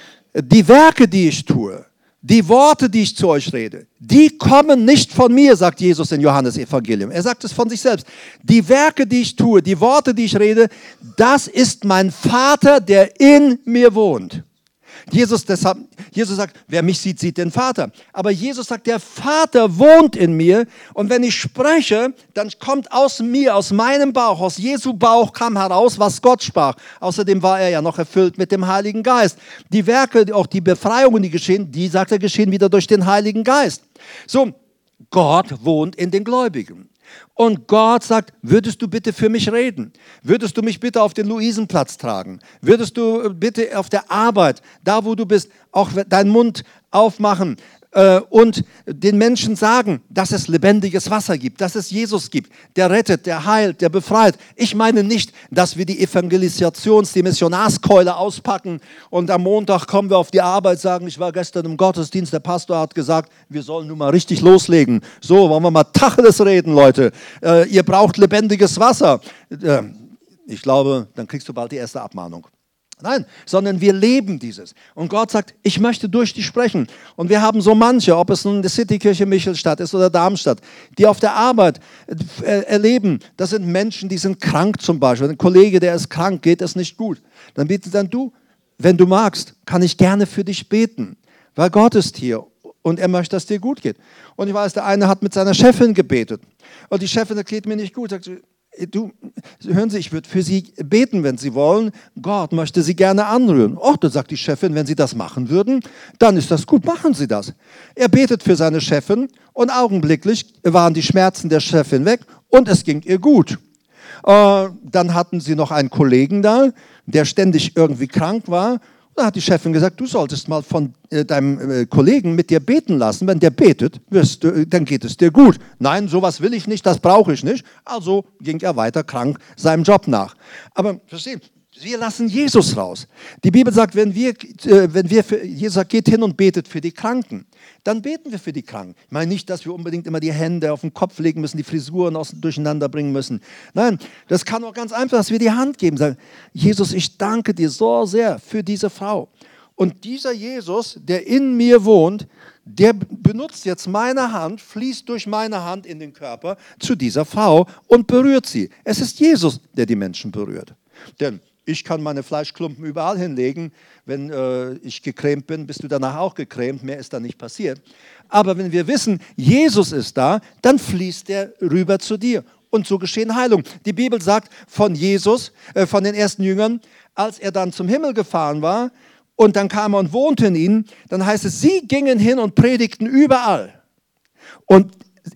die Werke, die ich tue, die Worte, die ich zu euch rede, die kommen nicht von mir, sagt Jesus in Johannes Evangelium. Er sagt es von sich selbst. Die Werke, die ich tue, die Worte, die ich rede, das ist mein Vater, der in mir wohnt. Jesus, deshalb, Jesus sagt, wer mich sieht, sieht den Vater. Aber Jesus sagt, der Vater wohnt in mir und wenn ich spreche, dann kommt aus mir, aus meinem Bauch, aus Jesu Bauch kam heraus, was Gott sprach. Außerdem war er ja noch erfüllt mit dem Heiligen Geist. Die Werke, auch die Befreiungen, die geschehen, die, sagt er, geschehen wieder durch den Heiligen Geist. So, Gott wohnt in den Gläubigen. Und Gott sagt, würdest du bitte für mich reden? Würdest du mich bitte auf den Luisenplatz tragen? Würdest du bitte auf der Arbeit, da wo du bist, auch deinen Mund aufmachen äh, und den Menschen sagen, dass es lebendiges Wasser gibt, dass es Jesus gibt, der rettet, der heilt, der befreit. Ich meine nicht, dass wir die Evangelisations-, die Missionarskeule auspacken und am Montag kommen wir auf die Arbeit, sagen, ich war gestern im Gottesdienst, der Pastor hat gesagt, wir sollen nun mal richtig loslegen. So, wollen wir mal Tacheles reden, Leute. Äh, ihr braucht lebendiges Wasser. Äh, ich glaube, dann kriegst du bald die erste Abmahnung. Nein, sondern wir leben dieses. Und Gott sagt, ich möchte durch dich sprechen. Und wir haben so manche, ob es nun die Citykirche Michelstadt ist oder Darmstadt, die auf der Arbeit äh, erleben, das sind Menschen, die sind krank zum Beispiel. Ein Kollege, der ist krank, geht es nicht gut. Dann bietet dann du, wenn du magst, kann ich gerne für dich beten, weil Gott ist hier und er möchte, dass es dir gut geht. Und ich weiß, der eine hat mit seiner Chefin gebetet und die Chefin, das geht mir nicht gut, sagt, du, hören Sie, ich würde für Sie beten, wenn Sie wollen. Gott möchte Sie gerne anrühren. Och, dann sagt die Chefin, wenn Sie das machen würden, dann ist das gut, machen Sie das. Er betet für seine Chefin und augenblicklich waren die Schmerzen der Chefin weg und es ging ihr gut. Äh, dann hatten sie noch einen Kollegen da, der ständig irgendwie krank war. Da hat die Chefin gesagt, du solltest mal von äh, deinem äh, Kollegen mit dir beten lassen. Wenn der betet, wirst du, dann geht es dir gut. Nein, sowas will ich nicht, das brauche ich nicht. Also ging er weiter krank seinem Job nach. Aber verstehen, wir lassen Jesus raus. Die Bibel sagt, wenn wir, äh, wenn wir für, Jesus sagt, geht hin und betet für die Kranken. Dann beten wir für die Kranken. Ich meine nicht, dass wir unbedingt immer die Hände auf den Kopf legen müssen, die Frisuren aus, durcheinander bringen müssen. Nein, das kann auch ganz einfach, dass wir die Hand geben. Sagen, Jesus, ich danke dir so sehr für diese Frau. Und dieser Jesus, der in mir wohnt, der benutzt jetzt meine Hand, fließt durch meine Hand in den Körper zu dieser Frau und berührt sie. Es ist Jesus, der die Menschen berührt. Denn ich kann meine Fleischklumpen überall hinlegen. Wenn äh, ich gecremt bin, bist du danach auch gecremt. Mehr ist da nicht passiert. Aber wenn wir wissen, Jesus ist da, dann fließt er rüber zu dir. und so geschehen Heilung. Die Bibel sagt von Jesus, äh, von den ersten Jüngern, als er dann zum Himmel gefahren war und dann kam er und wohnte in ihnen, dann heißt es, sie gingen hin und predigten überall. Und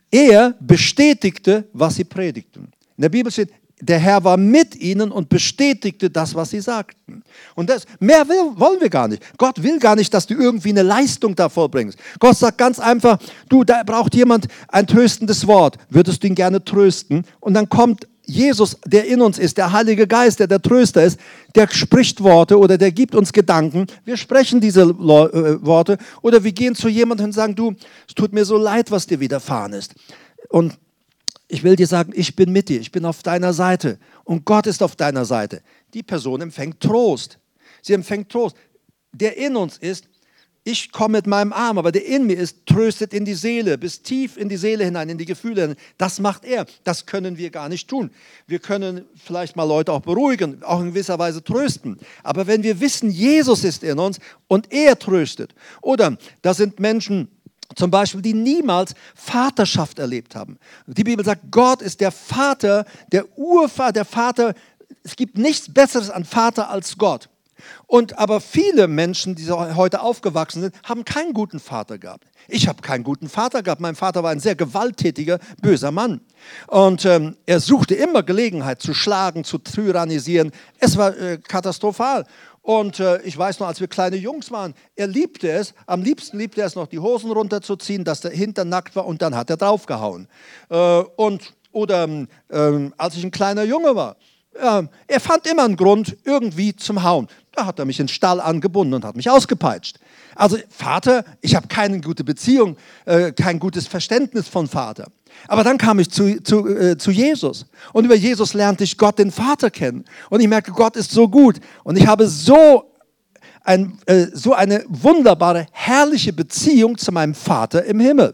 er bestätigte, was sie predigten. In der Bibel steht, der Herr war mit ihnen und bestätigte das, was sie sagten. Und das, mehr will, wollen wir gar nicht. Gott will gar nicht, dass du irgendwie eine Leistung da vollbringst. Gott sagt ganz einfach, du, da braucht jemand ein tröstendes Wort. Würdest du ihn gerne trösten? Und dann kommt Jesus, der in uns ist, der Heilige Geist, der der Tröster ist, der spricht Worte oder der gibt uns Gedanken. Wir sprechen diese äh, Worte oder wir gehen zu jemandem und sagen, du, es tut mir so leid, was dir widerfahren ist. Und ich will dir sagen, ich bin mit dir, ich bin auf deiner Seite und Gott ist auf deiner Seite. Die Person empfängt Trost. Sie empfängt Trost. Der in uns ist, ich komme mit meinem Arm, aber der in mir ist, tröstet in die Seele, bis tief in die Seele hinein, in die Gefühle hinein. Das macht er. Das können wir gar nicht tun. Wir können vielleicht mal Leute auch beruhigen, auch in gewisser Weise trösten. Aber wenn wir wissen, Jesus ist in uns und er tröstet. Oder da sind Menschen, zum Beispiel, die niemals Vaterschaft erlebt haben. Die Bibel sagt, Gott ist der Vater, der Urvater, der Vater. Es gibt nichts Besseres an Vater als Gott. Und aber viele Menschen, die heute aufgewachsen sind, haben keinen guten Vater gehabt. Ich habe keinen guten Vater gehabt. Mein Vater war ein sehr gewalttätiger, böser Mann. Und ähm, er suchte immer Gelegenheit zu schlagen, zu tyrannisieren. Es war äh, katastrophal. Und äh, ich weiß noch, als wir kleine Jungs waren, er liebte es, am liebsten liebte er es noch, die Hosen runterzuziehen, dass der Hintern nackt war und dann hat er draufgehauen. Äh, und, oder äh, als ich ein kleiner Junge war, äh, er fand immer einen Grund irgendwie zum Hauen. Da hat er mich in den Stall angebunden und hat mich ausgepeitscht. Also Vater, ich habe keine gute Beziehung, äh, kein gutes Verständnis von Vater. Aber dann kam ich zu, zu, äh, zu Jesus und über Jesus lernte ich Gott, den Vater, kennen. Und ich merke, Gott ist so gut und ich habe so, ein, äh, so eine wunderbare, herrliche Beziehung zu meinem Vater im Himmel.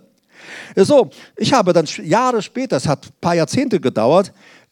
So, ich habe dann Jahre später, es hat ein paar Jahrzehnte gedauert,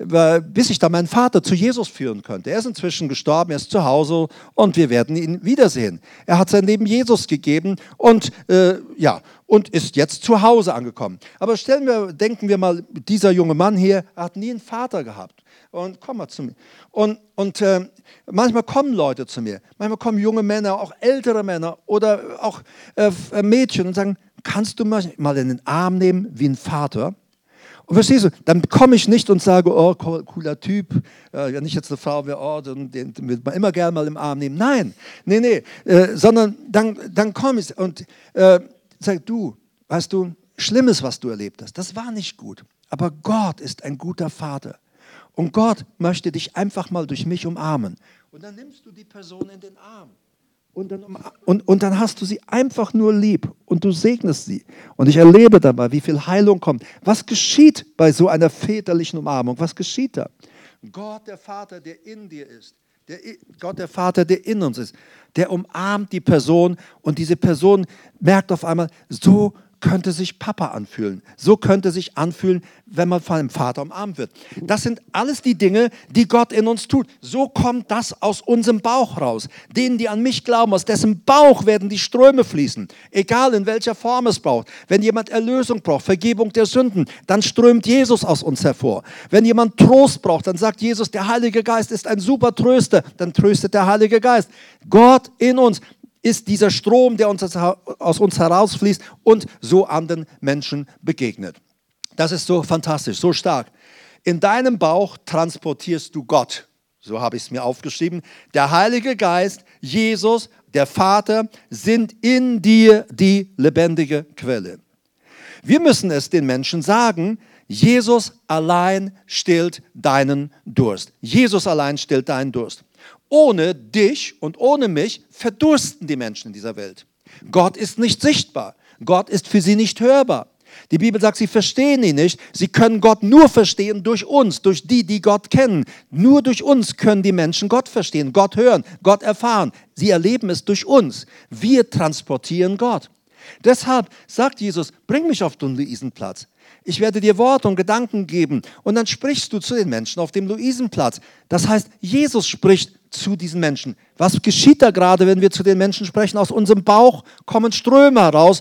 bis ich dann meinen Vater zu Jesus führen konnte. Er ist inzwischen gestorben, er ist zu Hause und wir werden ihn wiedersehen. Er hat sein Leben Jesus gegeben und, äh, ja, und ist jetzt zu Hause angekommen. Aber stellen wir, denken wir mal, dieser junge Mann hier hat nie einen Vater gehabt. Und komm mal zu mir. Und, und äh, manchmal kommen Leute zu mir, manchmal kommen junge Männer, auch ältere Männer oder auch äh, Mädchen und sagen, kannst du mich mal in den Arm nehmen wie ein Vater? Und verstehst du, dann komme ich nicht und sage, oh, cooler Typ, äh, wenn ich jetzt eine Frau wäre, oh, den, den wird man immer gerne mal im Arm nehmen. Nein, nee, nee, äh, sondern dann, dann komme ich und äh, sage, du, weißt du, Schlimmes, was du erlebt hast, das war nicht gut. Aber Gott ist ein guter Vater. Und Gott möchte dich einfach mal durch mich umarmen. Und dann nimmst du die Person in den Arm. Und dann, und, und dann hast du sie einfach nur lieb und du segnest sie. Und ich erlebe dabei, wie viel Heilung kommt. Was geschieht bei so einer väterlichen Umarmung? Was geschieht da? Gott, der Vater, der in dir ist, der, Gott, der Vater, der in uns ist, der umarmt die Person und diese Person merkt auf einmal, so könnte sich Papa anfühlen. So könnte sich anfühlen, wenn man von einem Vater umarmt wird. Das sind alles die Dinge, die Gott in uns tut. So kommt das aus unserem Bauch raus. Denen, die an mich glauben, aus dessen Bauch werden die Ströme fließen. Egal in welcher Form es braucht. Wenn jemand Erlösung braucht, Vergebung der Sünden, dann strömt Jesus aus uns hervor. Wenn jemand Trost braucht, dann sagt Jesus, der Heilige Geist ist ein super Tröster. Dann tröstet der Heilige Geist. Gott in uns ist dieser Strom, der uns aus uns herausfließt und so anderen Menschen begegnet. Das ist so fantastisch, so stark. In deinem Bauch transportierst du Gott. So habe ich es mir aufgeschrieben. Der Heilige Geist, Jesus, der Vater sind in dir die lebendige Quelle. Wir müssen es den Menschen sagen, Jesus allein stillt deinen Durst. Jesus allein stillt deinen Durst. Ohne dich und ohne mich verdursten die Menschen in dieser Welt. Gott ist nicht sichtbar. Gott ist für sie nicht hörbar. Die Bibel sagt, sie verstehen ihn nicht. Sie können Gott nur verstehen durch uns, durch die, die Gott kennen. Nur durch uns können die Menschen Gott verstehen, Gott hören, Gott erfahren. Sie erleben es durch uns. Wir transportieren Gott. Deshalb sagt Jesus, bring mich auf den Luisenplatz. Ich werde dir Worte und Gedanken geben und dann sprichst du zu den Menschen auf dem Luisenplatz. Das heißt, Jesus spricht zu diesen Menschen. Was geschieht da gerade, wenn wir zu den Menschen sprechen? Aus unserem Bauch kommen Ströme heraus.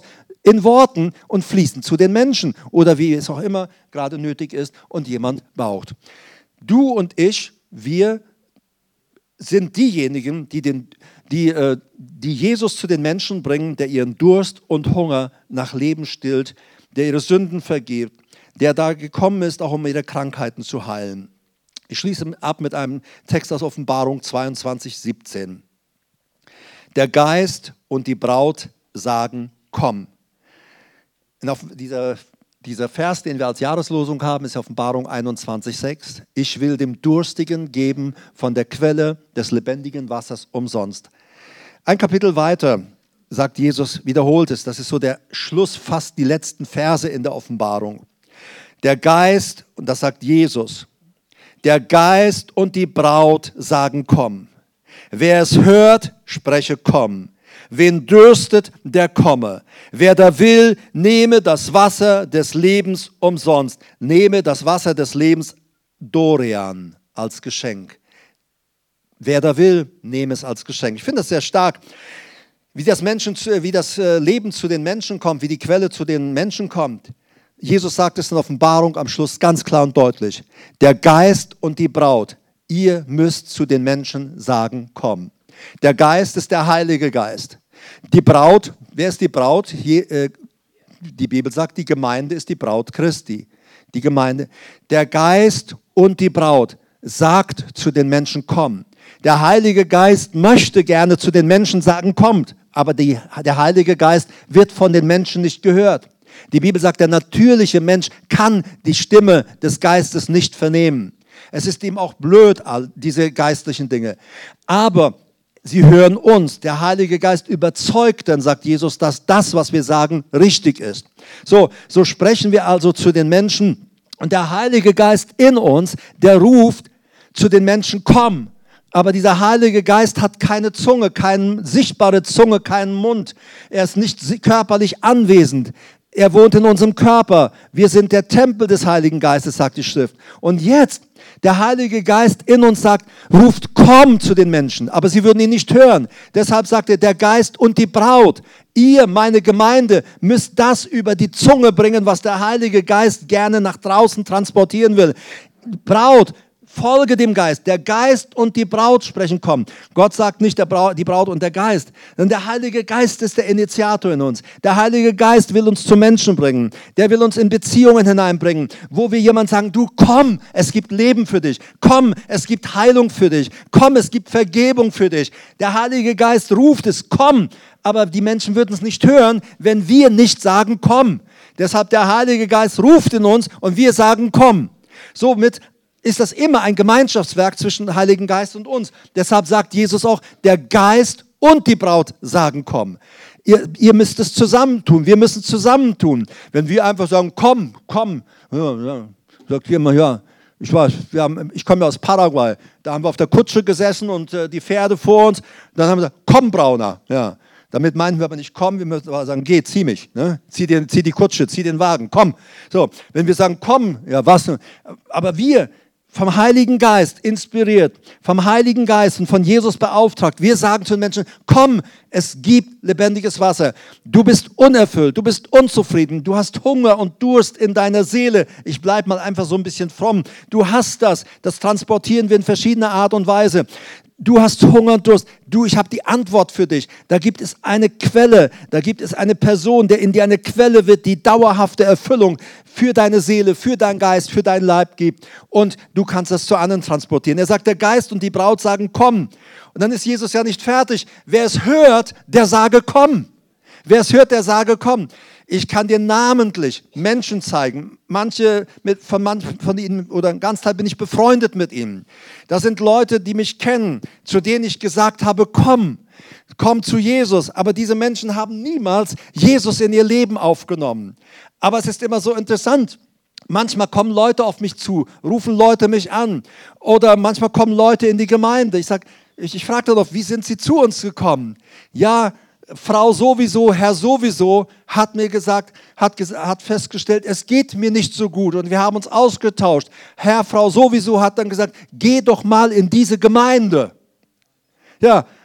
in Worten und fließen zu den Menschen oder wie es auch immer gerade nötig ist und jemand braucht. Du und ich, wir sind diejenigen, die, den, die, äh, die Jesus zu den Menschen bringen, der ihren Durst und Hunger nach Leben stillt, der ihre Sünden vergibt, der da gekommen ist, auch um ihre Krankheiten zu heilen. Ich schließe ab mit einem Text aus Offenbarung zweiundzwanzig, siebzehn. Der Geist und die Braut sagen, komm. Und auf dieser, dieser Vers, den wir als Jahreslosung haben, ist Offenbarung einundzwanzig, sechs. Ich will dem Durstigen geben von der Quelle des lebendigen Wassers umsonst. Ein Kapitel weiter sagt Jesus, wiederholt es, das ist so der Schluss, fast die letzten Verse in der Offenbarung. Der Geist, und das sagt Jesus, der Geist und die Braut sagen, komm. Wer es hört, spreche, komm. Wen dürstet, der komme. Wer da will, nehme das Wasser des Lebens umsonst. Nehme das Wasser des Lebens Dorian als Geschenk. Wer da will, nehme es als Geschenk. Ich finde das sehr stark, wie das, Menschen, wie das Leben zu den Menschen kommt, wie die Quelle zu den Menschen kommt. Jesus sagt es in Offenbarung am Schluss ganz klar und deutlich. Der Geist und die Braut, ihr müsst zu den Menschen sagen, komm. Der Geist ist der Heilige Geist. Die Braut, wer ist die Braut? Hier, äh, die Bibel sagt, die Gemeinde ist die Braut Christi. Die Gemeinde. Der Geist und die Braut sagt zu den Menschen, komm. Der Heilige Geist möchte gerne zu den Menschen sagen, kommt. Aber die, der Heilige Geist wird von den Menschen nicht gehört. Die Bibel sagt, der natürliche Mensch kann die Stimme des Geistes nicht vernehmen. Es ist ihm auch blöd, diese geistlichen Dinge. Aber sie hören uns. Der Heilige Geist überzeugt dann, sagt Jesus, dass das, was wir sagen, richtig ist. So, so sprechen wir also zu den Menschen. Und der Heilige Geist in uns, der ruft zu den Menschen, komm. Aber dieser Heilige Geist hat keine Zunge, keine sichtbare Zunge, keinen Mund. Er ist nicht körperlich anwesend. Er wohnt in unserem Körper. Wir sind der Tempel des Heiligen Geistes, sagt die Schrift. Und jetzt, der Heilige Geist in uns sagt, ruft, komm zu den Menschen. Aber sie würden ihn nicht hören. Deshalb sagt er, der Geist und die Braut. Ihr, meine Gemeinde, müsst das über die Zunge bringen, was der Heilige Geist gerne nach draußen transportieren will. Braut, folge dem Geist. Der Geist und die Braut sprechen, komm. Gott sagt nicht der Braut, die Braut und der Geist, denn der Heilige Geist ist der Initiator in uns. Der Heilige Geist will uns zu Menschen bringen. Der will uns in Beziehungen hineinbringen, wo wir jemand sagen, du komm, es gibt Leben für dich. Komm, es gibt Heilung für dich. Komm, es gibt Vergebung für dich. Der Heilige Geist ruft es, komm. Aber die Menschen würden es nicht hören, wenn wir nicht sagen, komm. Deshalb der Heilige Geist ruft in uns und wir sagen, komm. Somit ist das immer ein Gemeinschaftswerk zwischen dem Heiligen Geist und uns. Deshalb sagt Jesus auch, der Geist und die Braut sagen, komm. Ihr, ihr müsst es zusammentun, wir müssen zusammentun. Wenn wir einfach sagen, komm, komm, ja, ja, sagt jemand, ja, ich weiß, wir haben, ich komme ja aus Paraguay, da haben wir auf der Kutsche gesessen und äh, die Pferde vor uns, dann haben wir gesagt, komm Brauner, ja. Damit meinen wir aber nicht, komm, wir müssen aber sagen, geh, zieh mich, ne? zieh, den, zieh die Kutsche, zieh den Wagen, komm. So, wenn wir sagen, komm, ja was, aber wir, vom Heiligen Geist inspiriert, vom Heiligen Geist und von Jesus beauftragt. Wir sagen zu den Menschen, komm, es gibt lebendiges Wasser. Du bist unerfüllt, du bist unzufrieden, du hast Hunger und Durst in deiner Seele. Ich bleibe mal einfach so ein bisschen fromm. Du hast das, das transportieren wir in verschiedener Art und Weise. Du hast Hunger und Durst. Du, ich habe die Antwort für dich. Da gibt es eine Quelle, da gibt es eine Person, der in dir eine Quelle wird, die dauerhafte Erfüllung für deine Seele, für deinen Geist, für deinen Leib gibt. Und du kannst das zu anderen transportieren. Er sagt, der Geist und die Braut sagen, komm. Und dann ist Jesus ja nicht fertig. Wer es hört, der sage, komm. Wer es hört, der sage, komm. Ich kann dir namentlich Menschen zeigen. Manche mit, von, manchen von ihnen oder ein Ganzteil bin ich befreundet mit ihnen. Das sind Leute, die mich kennen, zu denen ich gesagt habe, komm, komm zu Jesus. Aber diese Menschen haben niemals Jesus in ihr Leben aufgenommen. Aber es ist immer so interessant. Manchmal kommen Leute auf mich zu, rufen Leute mich an. Oder manchmal kommen Leute in die Gemeinde. Ich sage, ich, ich frage dann oft, wie sind sie zu uns gekommen? Ja, Frau sowieso, Herr sowieso hat mir gesagt, hat, hat festgestellt, es geht mir nicht so gut und wir haben uns ausgetauscht. Herr, Frau sowieso hat dann gesagt, geh doch mal in diese Gemeinde. Ja,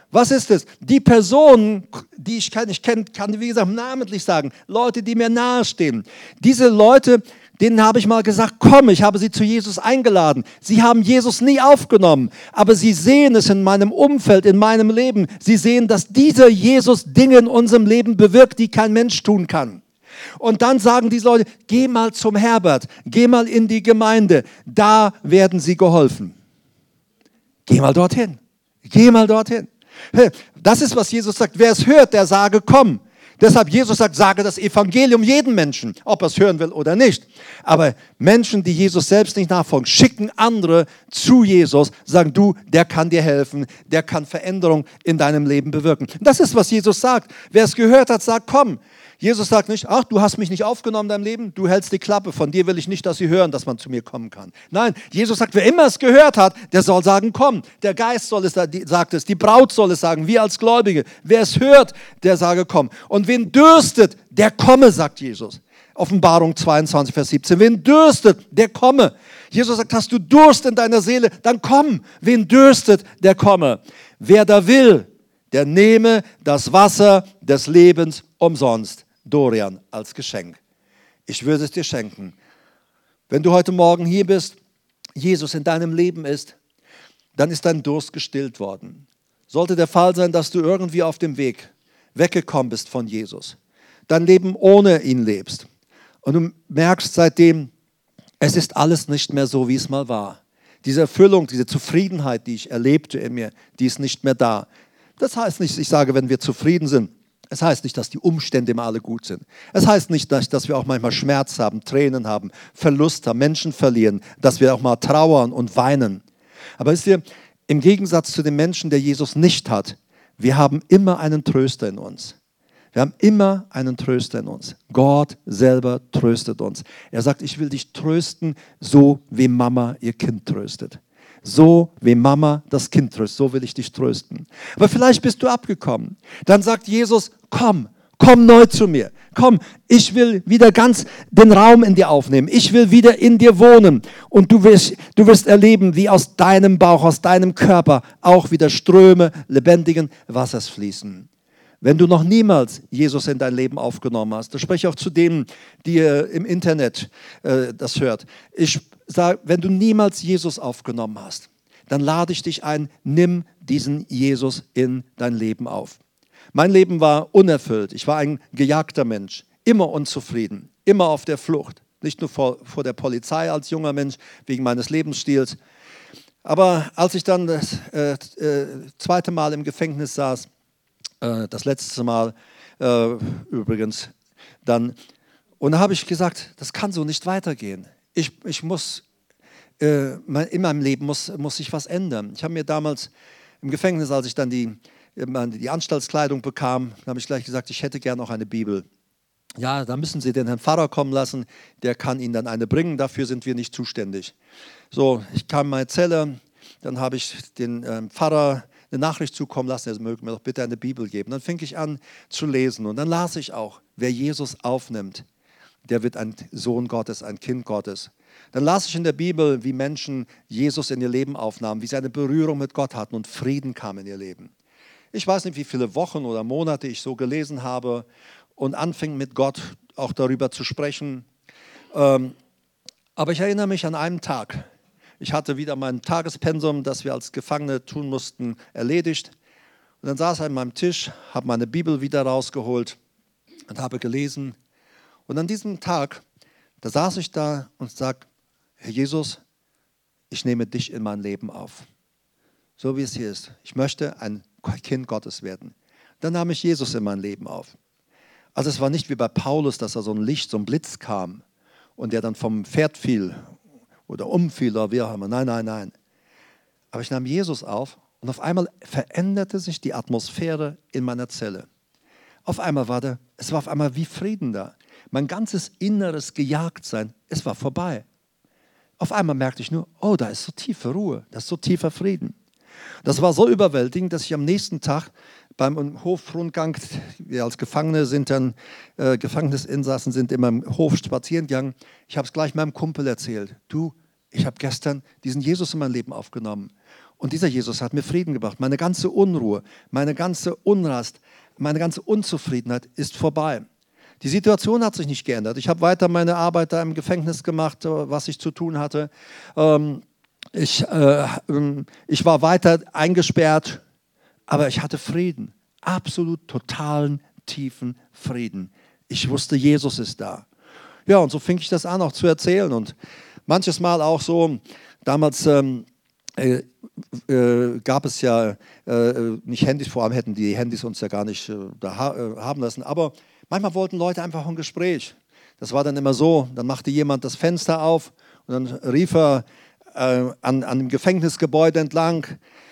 Was ist es? Die Personen, die ich kenne, ich kann, kann, wie gesagt, namentlich sagen, Leute, die mir nahestehen. Diese Leute, denen habe ich mal gesagt, komm, ich habe sie zu Jesus eingeladen. Sie haben Jesus nie aufgenommen, aber sie sehen es in meinem Umfeld, in meinem Leben. Sie sehen, dass dieser Jesus Dinge in unserem Leben bewirkt, die kein Mensch tun kann. Und dann sagen diese Leute, geh mal zum Herbert, geh mal in die Gemeinde, da werden sie geholfen. Geh mal dorthin, geh mal dorthin. Das ist, was Jesus sagt. Wer es hört, der sage, komm. Deshalb Jesus sagt, sage das Evangelium jedem Menschen, ob er es hören will oder nicht. Aber Menschen, die Jesus selbst nicht nachfolgen, schicken andere zu Jesus, sagen, du, der kann dir helfen, der kann Veränderung in deinem Leben bewirken. Das ist, was Jesus sagt. Wer es gehört hat, sagt, komm. Jesus sagt nicht, ach, du hast mich nicht aufgenommen in deinem Leben, du hältst die Klappe, von dir will ich nicht, dass sie hören, dass man zu mir kommen kann. Nein, Jesus sagt, wer immer es gehört hat, der soll sagen, komm. Der Geist soll es, sagt es, die Braut soll es sagen, wir als Gläubige. Wer es hört, der sage, komm. Und wen dürstet, der komme, sagt Jesus. Offenbarung zweiundzwanzig, Vers siebzehn. Wen dürstet, der komme. Jesus sagt, hast du Durst in deiner Seele, dann komm. Wen dürstet, der komme. Wer da will, der nehme das Wasser des Lebens umsonst. Dorian, als Geschenk. Ich würde es dir schenken. Wenn du heute Morgen hier bist, Jesus in deinem Leben ist, dann ist dein Durst gestillt worden. Sollte der Fall sein, dass du irgendwie auf dem Weg weggekommen bist von Jesus, dein Leben ohne ihn lebst und du merkst seitdem, es ist alles nicht mehr so, wie es mal war. Diese Erfüllung, diese Zufriedenheit, die ich erlebte in mir, die ist nicht mehr da. Das heißt nicht, ich sage, wenn wir zufrieden sind, es heißt nicht, dass die Umstände immer alle gut sind. Es heißt nicht, dass wir auch manchmal Schmerz haben, Tränen haben, Verlust haben, Menschen verlieren, dass wir auch mal trauern und weinen. Aber wisst ihr, im Gegensatz zu dem Menschen, der Jesus nicht hat, wir haben immer einen Tröster in uns. Wir haben immer einen Tröster in uns. Gott selber tröstet uns. Er sagt, ich will dich trösten, so wie Mama ihr Kind tröstet. So wie Mama das Kind tröstet, so will ich dich trösten. Aber vielleicht bist du abgekommen. Dann sagt Jesus, komm, komm neu zu mir. Komm, ich will wieder ganz den Raum in dir aufnehmen. Ich will wieder in dir wohnen. Und du wirst, du wirst erleben, wie aus deinem Bauch, aus deinem Körper auch wieder Ströme lebendigen Wassers fließen. Wenn du noch niemals Jesus in dein Leben aufgenommen hast, das spreche ich auch zu denen, die äh, im Internet äh, das hört. Ich sage, wenn du niemals Jesus aufgenommen hast, dann lade ich dich ein, nimm diesen Jesus in dein Leben auf. Mein Leben war unerfüllt. Ich war ein gejagter Mensch, immer unzufrieden, immer auf der Flucht. Nicht nur vor, vor der Polizei als junger Mensch, wegen meines Lebensstils. Aber als ich dann das äh, äh, zweite Mal im Gefängnis saß, das letzte Mal äh, übrigens dann. Und da habe ich gesagt, das kann so nicht weitergehen. Ich, ich muss, äh, in meinem Leben muss, muss sich was ändern. Ich habe mir damals im Gefängnis, als ich dann die, die Anstaltskleidung bekam, habe ich gleich gesagt, ich hätte gerne auch eine Bibel. Ja, da müssen Sie den Herrn Pfarrer kommen lassen, der kann Ihnen dann eine bringen, dafür sind wir nicht zuständig. So, ich kam in meine Zelle, dann habe ich den äh, Pfarrer eine Nachricht zukommen lassen, er möge mir doch bitte eine Bibel geben. Dann fing ich an zu lesen und dann las ich auch, wer Jesus aufnimmt, der wird ein Sohn Gottes, ein Kind Gottes. Dann las ich in der Bibel, wie Menschen Jesus in ihr Leben aufnahmen, wie sie eine Berührung mit Gott hatten und Frieden kam in ihr Leben. Ich weiß nicht, wie viele Wochen oder Monate ich so gelesen habe und anfing mit Gott auch darüber zu sprechen. Aber ich erinnere mich an einen Tag. Ich hatte wieder mein Tagespensum, das wir als Gefangene tun mussten, erledigt. Und dann saß er an meinem Tisch, habe meine Bibel wieder rausgeholt und habe gelesen. Und an diesem Tag, da saß ich da und sagte, Herr Jesus, ich nehme dich in mein Leben auf. So wie es hier ist. Ich möchte ein Kind Gottes werden. Dann nahm ich Jesus in mein Leben auf. Also es war nicht wie bei Paulus, dass da so ein Licht, so ein Blitz kam und der dann vom Pferd fiel oder umfiel oder wie auch immer. Nein, nein, nein. Aber ich nahm Jesus auf und auf einmal veränderte sich die Atmosphäre in meiner Zelle. Auf einmal war da, es war auf einmal wie Frieden da. Mein ganzes inneres Gejagtsein, es war vorbei. Auf einmal merkte ich nur, oh, da ist so tiefe Ruhe, da ist so tiefer Frieden. Das war so überwältigend, dass ich am nächsten Tag beim Hofrundgang, wir als Gefangene sind dann, äh, Gefängnisinsassen sind immer im Hof spazieren gegangen. Ich habe es gleich meinem Kumpel erzählt. Du, ich habe gestern diesen Jesus in mein Leben aufgenommen. Und dieser Jesus hat mir Frieden gebracht. Meine ganze Unruhe, meine ganze Unrast, meine ganze Unzufriedenheit ist vorbei. Die Situation hat sich nicht geändert. Ich habe weiter meine Arbeit da im Gefängnis gemacht, was ich zu tun hatte. Ich, äh, ich war weiter eingesperrt, aber ich hatte Frieden. Absolut totalen, tiefen Frieden. Ich wusste, Jesus ist da. Ja, und so fing ich das an, auch zu erzählen. Und manches Mal auch so, damals ähm, äh, äh, gab es ja äh, nicht Handys, vor allem hätten die Handys uns ja gar nicht äh, da ha äh, haben lassen, aber manchmal wollten Leute einfach ein Gespräch. Das war dann immer so, dann machte jemand das Fenster auf und dann rief er äh, an, an dem Gefängnisgebäude entlang,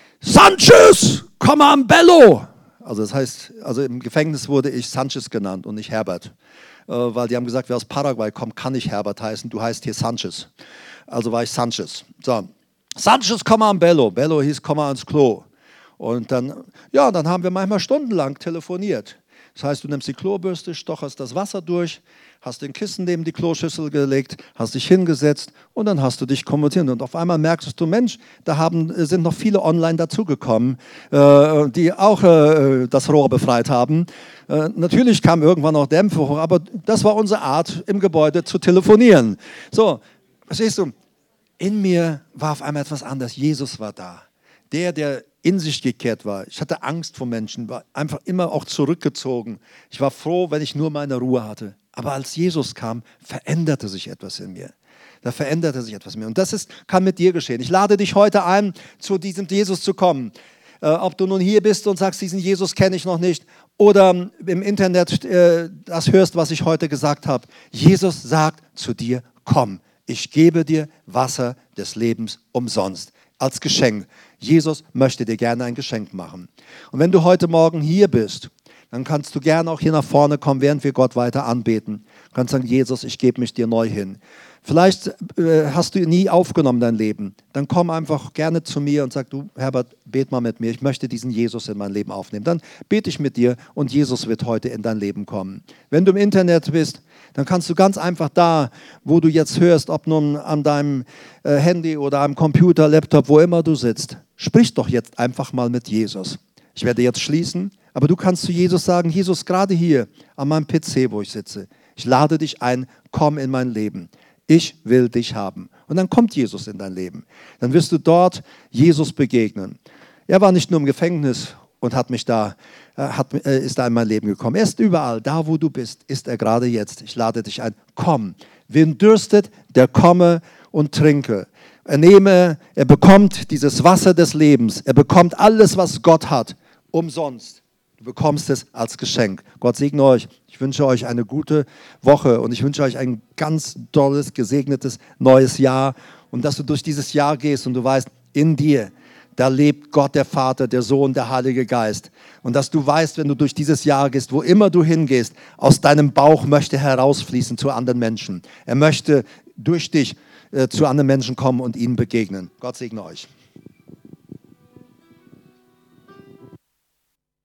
Sanchez, komm am Bello! Also das heißt, also im Gefängnis wurde ich Sanchez genannt und nicht Herbert, äh, weil die haben gesagt, wer aus Paraguay kommt, kann nicht Herbert heißen, du heißt hier Sanchez. Also war ich Sanchez. So, Sanchez, komm am Bello. Bello hieß, komm mal ans Klo. Und dann, ja, dann haben wir manchmal stundenlang telefoniert. Das heißt, du nimmst die Klobürste, stocherst das Wasser durch, hast den Kissen neben die Kloschüssel gelegt, hast dich hingesetzt und dann hast du dich kommuniziert. Und auf einmal merkst du, Mensch, da haben, sind noch viele online dazugekommen, äh, die auch äh, das Rohr befreit haben. Äh, natürlich kam irgendwann noch Dämpfe hoch, aber das war unsere Art, im Gebäude zu telefonieren. So, verstehst du? In mir war auf einmal etwas anderes. Jesus war da. Der, der in sich gekehrt war. Ich hatte Angst vor Menschen, war einfach immer auch zurückgezogen. Ich war froh, wenn ich nur meine Ruhe hatte. Aber als Jesus kam, veränderte sich etwas in mir. Da veränderte sich etwas in mir. Und das ist, kann mit dir geschehen. Ich lade dich heute ein, zu diesem Jesus zu kommen. Äh, ob du nun hier bist und sagst, diesen Jesus kenne ich noch nicht, oder im Internet äh, das hörst, was ich heute gesagt habe. Jesus sagt zu dir, komm, ich gebe dir Wasser des Lebens umsonst. Als Geschenk. Jesus möchte dir gerne ein Geschenk machen. Und wenn du heute Morgen hier bist, dann kannst du gerne auch hier nach vorne kommen, während wir Gott weiter anbeten. Du kannst sagen, Jesus, ich gebe mich dir neu hin. Vielleicht äh, hast du nie aufgenommen dein Leben. Dann komm einfach gerne zu mir und sag, du Herbert, bet mal mit mir. Ich möchte diesen Jesus in mein Leben aufnehmen. Dann bete ich mit dir und Jesus wird heute in dein Leben kommen. Wenn du im Internet bist, dann kannst du ganz einfach da, wo du jetzt hörst, ob nun an deinem äh, Handy oder am Computer, Laptop, wo immer du sitzt, sprich doch jetzt einfach mal mit Jesus. Ich werde jetzt schließen, aber du kannst zu Jesus sagen, Jesus, gerade hier an meinem P C, wo ich sitze, ich lade dich ein, komm in mein Leben. Ich will dich haben. Und dann kommt Jesus in dein Leben. Dann wirst du dort Jesus begegnen. Er war nicht nur im Gefängnis und hat mich da, hat, ist da in mein Leben gekommen. Er ist überall, da wo du bist, ist er gerade jetzt. Ich lade dich ein, komm. Wen dürstet, der komme und trinke. Er nehme, er bekommt dieses Wasser des Lebens. Er bekommt alles, was Gott hat, umsonst. Du bekommst es als Geschenk. Gott segne euch. Ich wünsche euch eine gute Woche und ich wünsche euch ein ganz tolles, gesegnetes neues Jahr. Und dass du durch dieses Jahr gehst und du weißt, in dir, da lebt Gott, der Vater, der Sohn, der Heilige Geist. Und dass du weißt, wenn du durch dieses Jahr gehst, wo immer du hingehst, aus deinem Bauch möchte herausfließen zu anderen Menschen. Er möchte durch dich äh, zu anderen Menschen kommen und ihnen begegnen. Gott segne euch.